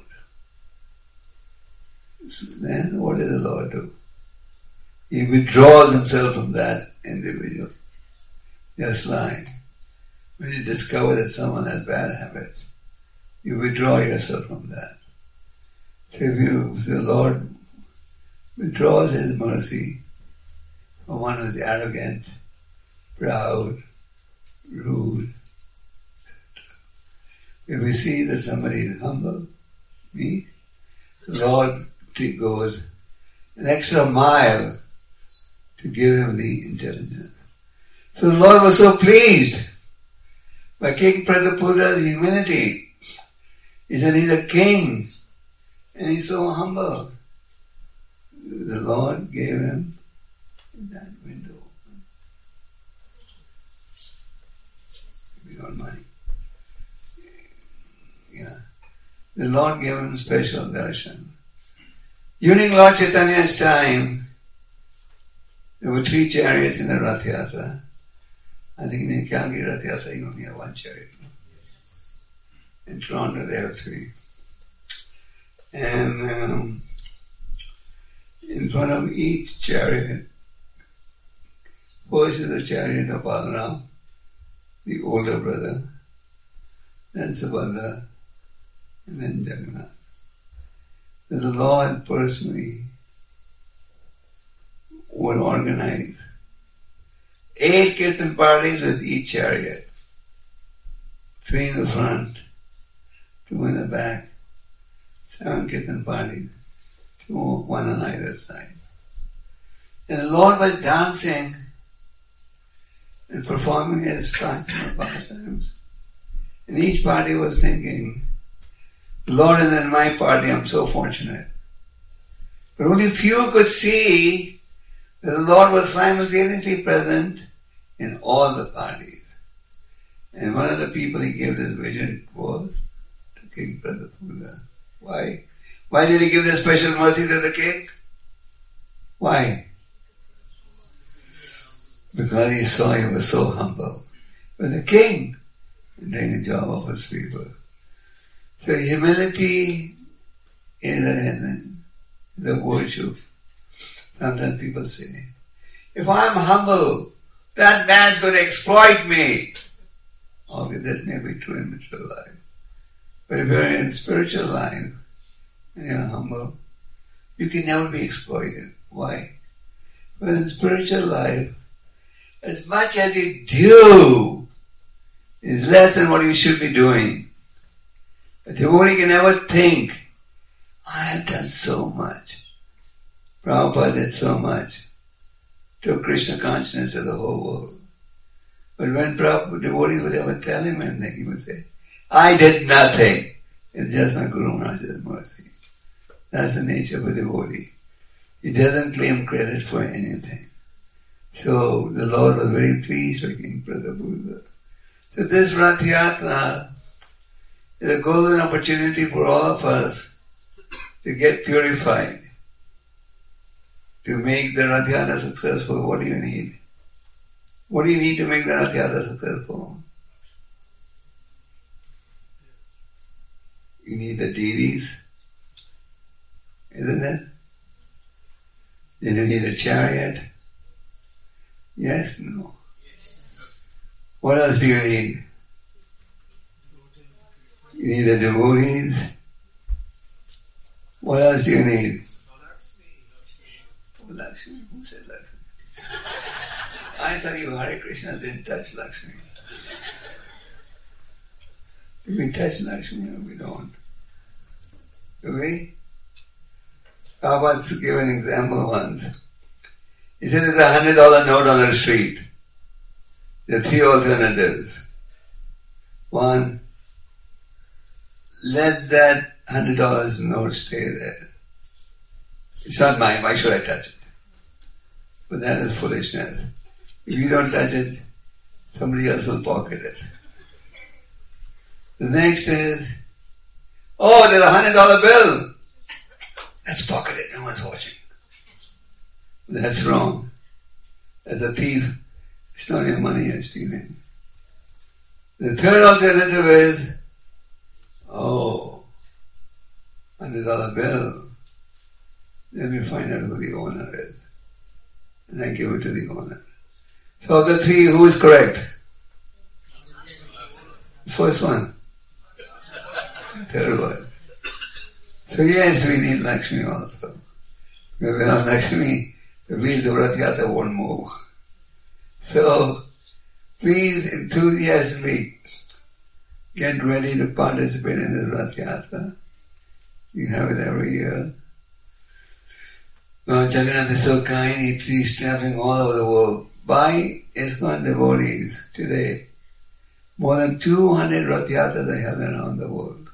then what does the Lord do? He withdraws himself from that individual. Just like when you discover that someone has bad habits, you withdraw yourself from that. So if you, the Lord withdraws His mercy from one who is arrogant, proud, rude. If we see that somebody is humble, meek, the Lord goes an extra mile to give him the intelligence. So the Lord was so pleased by King Prataparudra's humility. He said he's a king and he's so humble. The Lord gave him that window. We got money. Yeah. The Lord gave him special darshan. During Lord Chaitanya's time, there were three chariots in the Rath Yatra. I think in Calgary Rath Yatra you only have one chariot. In Toronto there are three. And um, in front of each chariot, first is the chariot of Balaram, the older brother, then Subhadra, and then Jagannath. And the Lord personally would organize eight kirtan parties with each chariot. Three in the front, two in the back, seven kirtan parties, two, one on either side. And the Lord was dancing and performing his transcendental pastimes. And each party was thinking, Lord is in my party, I'm so fortunate. But only few could see that the Lord was simultaneously present in all the parties. And one of the people he gave this vision was to King Prataparudra. Why? Why did he give this special mercy to the king? Why? Because he saw he was so humble. But the king was doing a job of his people. So humility is a The virtue. Sometimes people say, if I'm humble, that man's going to exploit me. Okay, that may be true in material life. But if you're in spiritual life and you're humble, you can never be exploited. Why? Because in spiritual life, as much as you do is less than what you should be doing. A devotee can never think, I have done so much. Prabhupada did so much. Took Krishna consciousness to the whole world. But when Prabhupada devotees would ever tell him anything, he would say, I did nothing. It's just my Guru Maharaj's mercy. That's the nature of a devotee. He doesn't claim credit for anything. So the Lord was very pleased with King Pratabuddha. So this Rath Yatra is a golden opportunity for all of us to get purified. To make the Rath Yatra successful, what do you need? What do you need to make the Rath Yatra successful? You need the deities, isn't it? Then you need a chariot. Yes, no. Yes. What else do you need? You need the devotees. What else do you need? Oh, Lakshmi. Who said Lakshmi? I thought you Hare Krishna didn't touch Lakshmi. Do we touch Lakshmi or we don't? Do we? Prabhupada gave an example once. He said there's a hundred dollar note on the street. There are three alternatives. One, let that hundred dollars note stay there. It's not mine, why should I touch it? But that is foolishness. If you don't touch it, somebody else will pocket it. The next is, oh, there's a hundred dollar bill. Let's pocket it, no one's watching. That's wrong. As a thief, it's not your money you're stealing. The third alternative is, oh, hundred dollar bill. Let me find out who the owner is. And I give it to the owner. So of the three, who is correct? First one. Third one. So yes, we need Lakshmi also. Because without Lakshmi, the wheels of Rath Yatra won't move. So, please enthusiastically get ready to participate in this Rath Yatra. You have it every year. Lord Jagannath is so kind, he is traveling all over the world. By ISKCON devotees today, more than two hundred Rath Yatras are held around the world.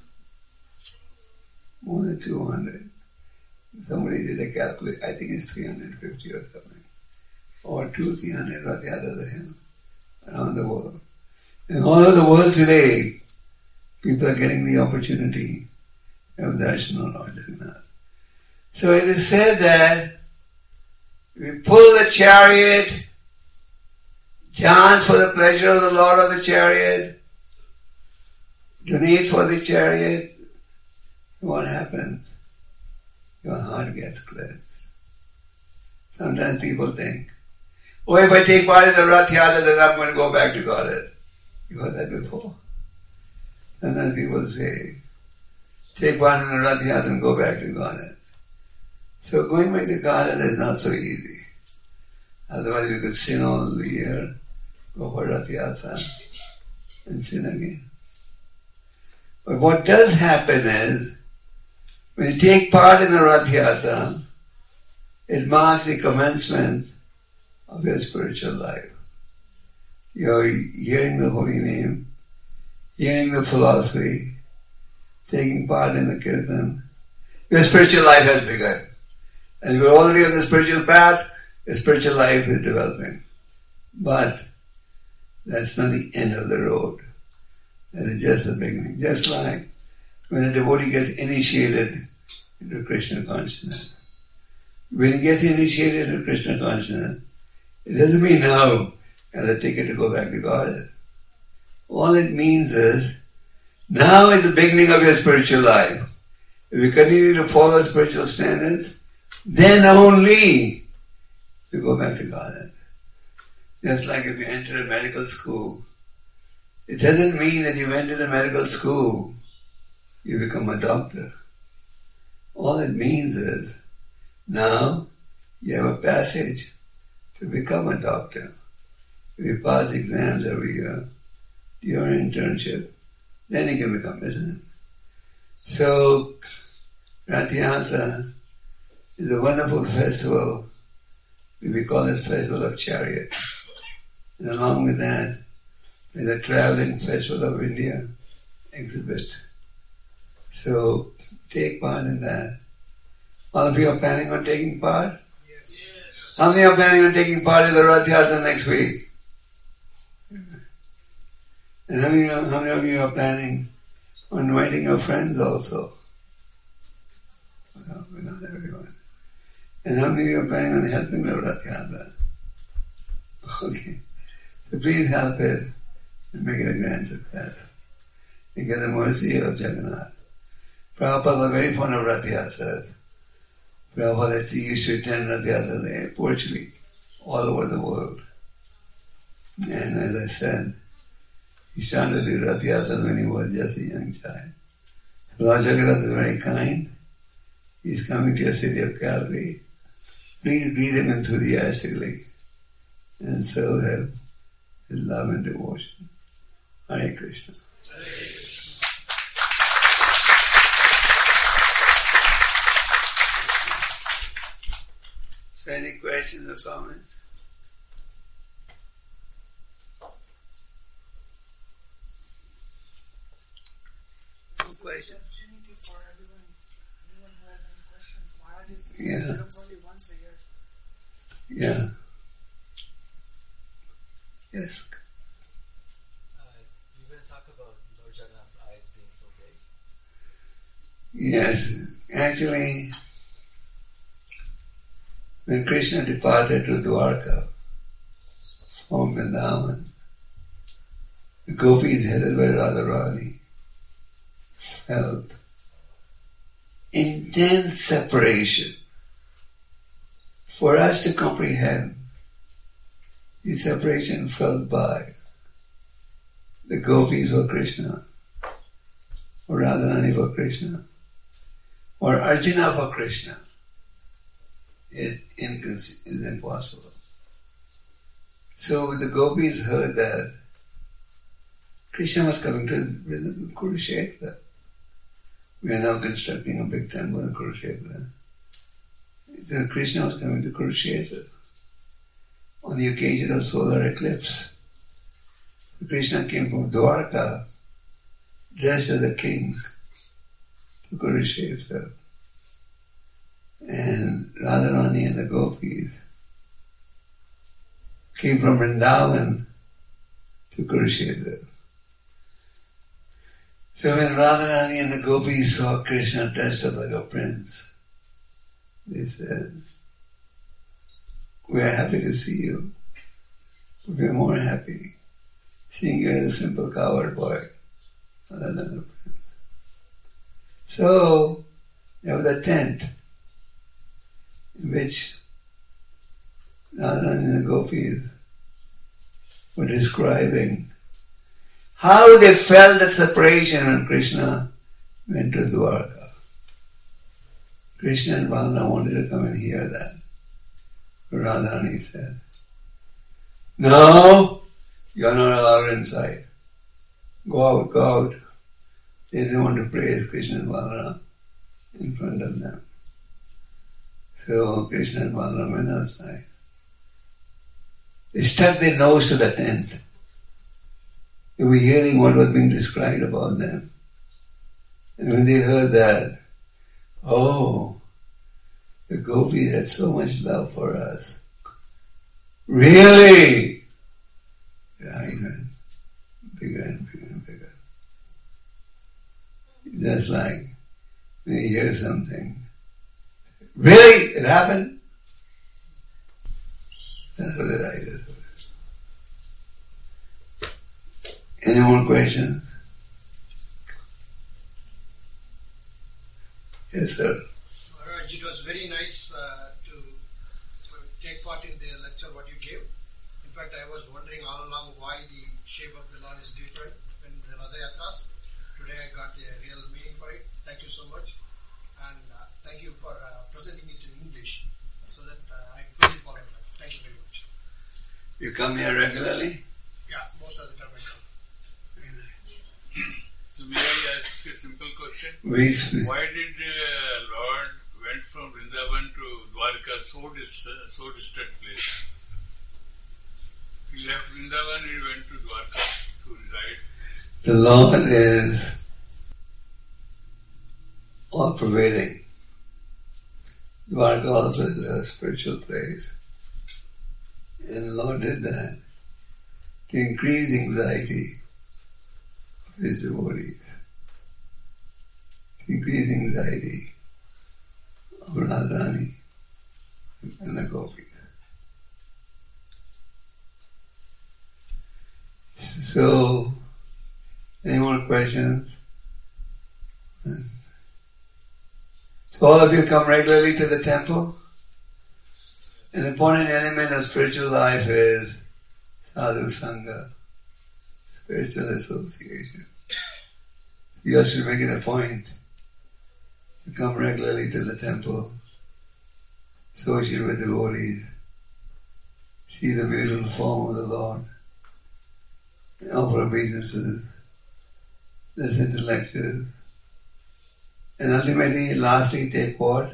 More than two hundred. Somebody did a calculation, I think it's three hundred fifty or something. Or two, three hundred Rath Yatras are held around the world. And all over the world today, people are getting the opportunity of darshan of Lord Jagannath. So it is said that we pull the chariot, chant for the pleasure of the Lord of the chariot, donate for the chariot. What happens? Your heart gets cleansed. Sometimes people think, oh, if I take part in the Rath Yatra, then I'm going to go back to Godhead. You heard that before? Sometimes people say, take part in the Rath Yatra and go back to Godhead. So going back to Godhead is not so easy. Otherwise we could sin all the year, go for Rath Yatra, and sin again. But what does happen is, when you take part in the Rath Yatra, it marks the commencement of your spiritual life. You're hearing the holy name, hearing the philosophy, taking part in the kirtan. Your spiritual life has begun. And you're already on the spiritual path, your spiritual life is developing. But that's not the end of the road. That is just the beginning. Just like when a devotee gets initiated into Krishna consciousness. When he gets initiated into Krishna consciousness, it doesn't mean now as a ticket to go back to Godhead. All it means is, now is the beginning of your spiritual life. If you continue to follow spiritual standards, then only you go back to Godhead. Just like if you enter a medical school, it doesn't mean that you entered a medical school, you become a doctor. All it means is, now you have a passage to become a doctor. If you pass exams every year, do your internship, then you can become, isn't it? So, Rath Yatra is a wonderful festival. We call it Festival of Chariot. And along with that, there's a traveling Festival of India exhibit. So, take part in that. All of you are planning on taking part? Yes. How many are planning on taking part in the Rath Yatra next week? And how many, how many of you are planning on inviting your friends also? Well, not everyone. And how many of you are planning on helping the Rath Yatra? Okay. So please help it and make it a grand success. And get the mercy of Jagannath. Prabhupada was very fond of Rath Yatras. Prabhupada used to attend Rath Yatras virtually all over the world. And as I said, he started the Rath Yatra when he was just a young child. Lord Jagannath is very kind. He's coming to your city of Calgary. Please greet him enthusiastically and serve him with love and devotion. Hare Krishna. Hare Krishna. So any questions or comments? Question? Opportunity for everyone, anyone who has any questions. Maharaj is Yeah. comes only once a year. Yeah. Yes. Uh, you're going to talk about Lord Jagannath's eyes being so big. Yes. Actually, when Krishna departed to Dwarka from Vrindavan, the gopis headed by Radharani felt intense separation. For us to comprehend the separation felt by the gopis for Krishna, or Radharani for Krishna, or Arjuna for Krishna, it is impossible. So the gopis heard that Krishna was coming to Kurukshetra. We are now constructing a big temple in Kurukshetra. So Krishna was coming to Kurukshetra on the occasion of solar eclipse. Krishna came from Dwarka, dressed as a king, to Kurukshetra. And Radharani and the gopis came from Vrindavan to Kurukshetra. So when Radharani and the gopis saw Krishna dressed up like a prince, they said, "We are happy to see you, but we are more happy seeing you as a simple cowherd boy other than a prince." So there was a tent in which Radharani and the gopis were describing how they felt that separation when Krishna went to Dwarka. Krishna and Balram wanted to come and hear that. But Radharani said, "No, you are not allowed inside. Go out, go out." They didn't want to praise Krishna and Balram in front of them. So Krishna and Balram went outside. They stuck their nose to the tent. They were hearing what was being described about them. And when they heard that, oh, the gopis had so much love for us. Really? Yeah, even bigger and bigger and bigger. Just like when you hear something. Really? It happened? That's what it is. Any more questions? Yes, sir. Maharaj, it was very nice uh, to take part in the lecture what you gave. In fact, I was wondering all along why the shape of the Lord is different when the Ratha Yatras. Today I got the real meaning for it. Thank you so much. And uh, thank you for uh, presenting it in English so that uh, I fully follow that. Thank you very much. You come here regularly? Yeah, most of the time I come. So may I ask a simple question? We, Why did uh, Lord went from Vrindavan to Dwarka, so distant, so distant place? He left Vrindavan and he went to Dwarka to reside. the Lord is all-pervading. Dwarka also is a spiritual place. And the Lord did that to increase the anxiety of His devotees. To increase the anxiety of Radharani and the gopis. So, any more questions? So all of you come regularly to the temple? An important element of spiritual life is sadhu sangha, spiritual association. You should make it a point to come regularly to the temple, associate with devotees, see the beautiful form of the Lord, and offer obeisances, listen to lectures, and ultimately, lastly, take what?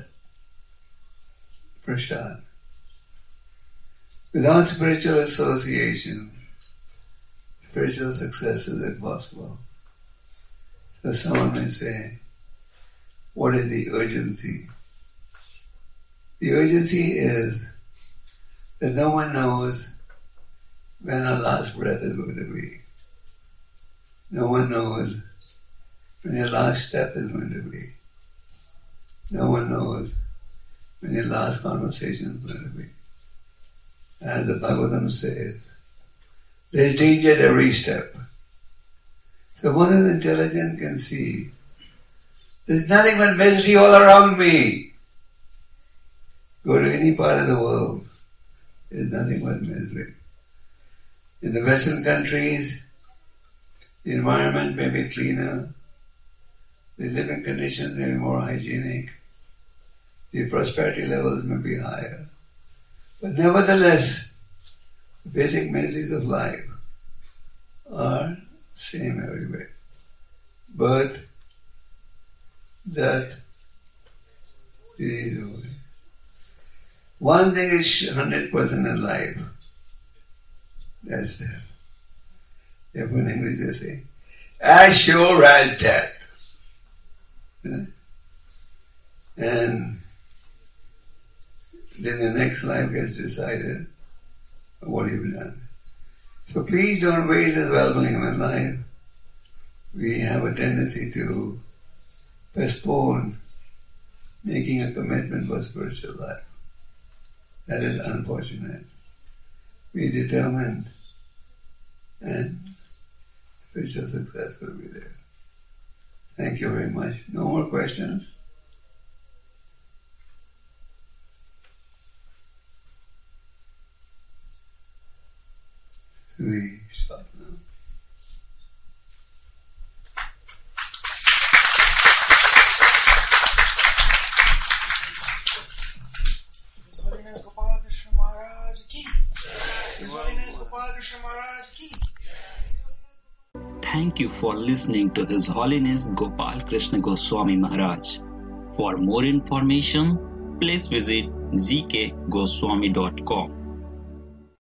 Prasad. Without spiritual association, spiritual success is impossible. So someone may say, what is the urgency? The urgency is that no one knows when our last breath is going to be. No one knows when your last step is going to be. No one knows when your last conversation is going to be. As the Bhagavatam says, there is danger at every step. So one who is intelligent can see, there is nothing but misery all around me. Go to any part of the world, there is nothing but misery. In the Western countries, the environment may be cleaner, the living conditions may be more hygienic, the prosperity levels may be higher. But nevertheless, the basic miseries of life are same everywhere. Birth, death, disease. One thing is one hundred percent in life. That's death. Therefore in English they say, as sure as death. And then the next life gets decided what you've done. So please don't waste this valuable human life. We have a tendency to postpone making a commitment for spiritual life. That is unfortunate. Be determined and spiritual success will be there. Thank you very much. No more questions? We stop now. His Holiness Gopal Krishna Maharaj ki. His Holiness Gopal Krishna Maharaj ki. Thank you for listening to His Holiness Gopal Krishna Goswami Maharaj. For more information, please visit z k goswami dot com.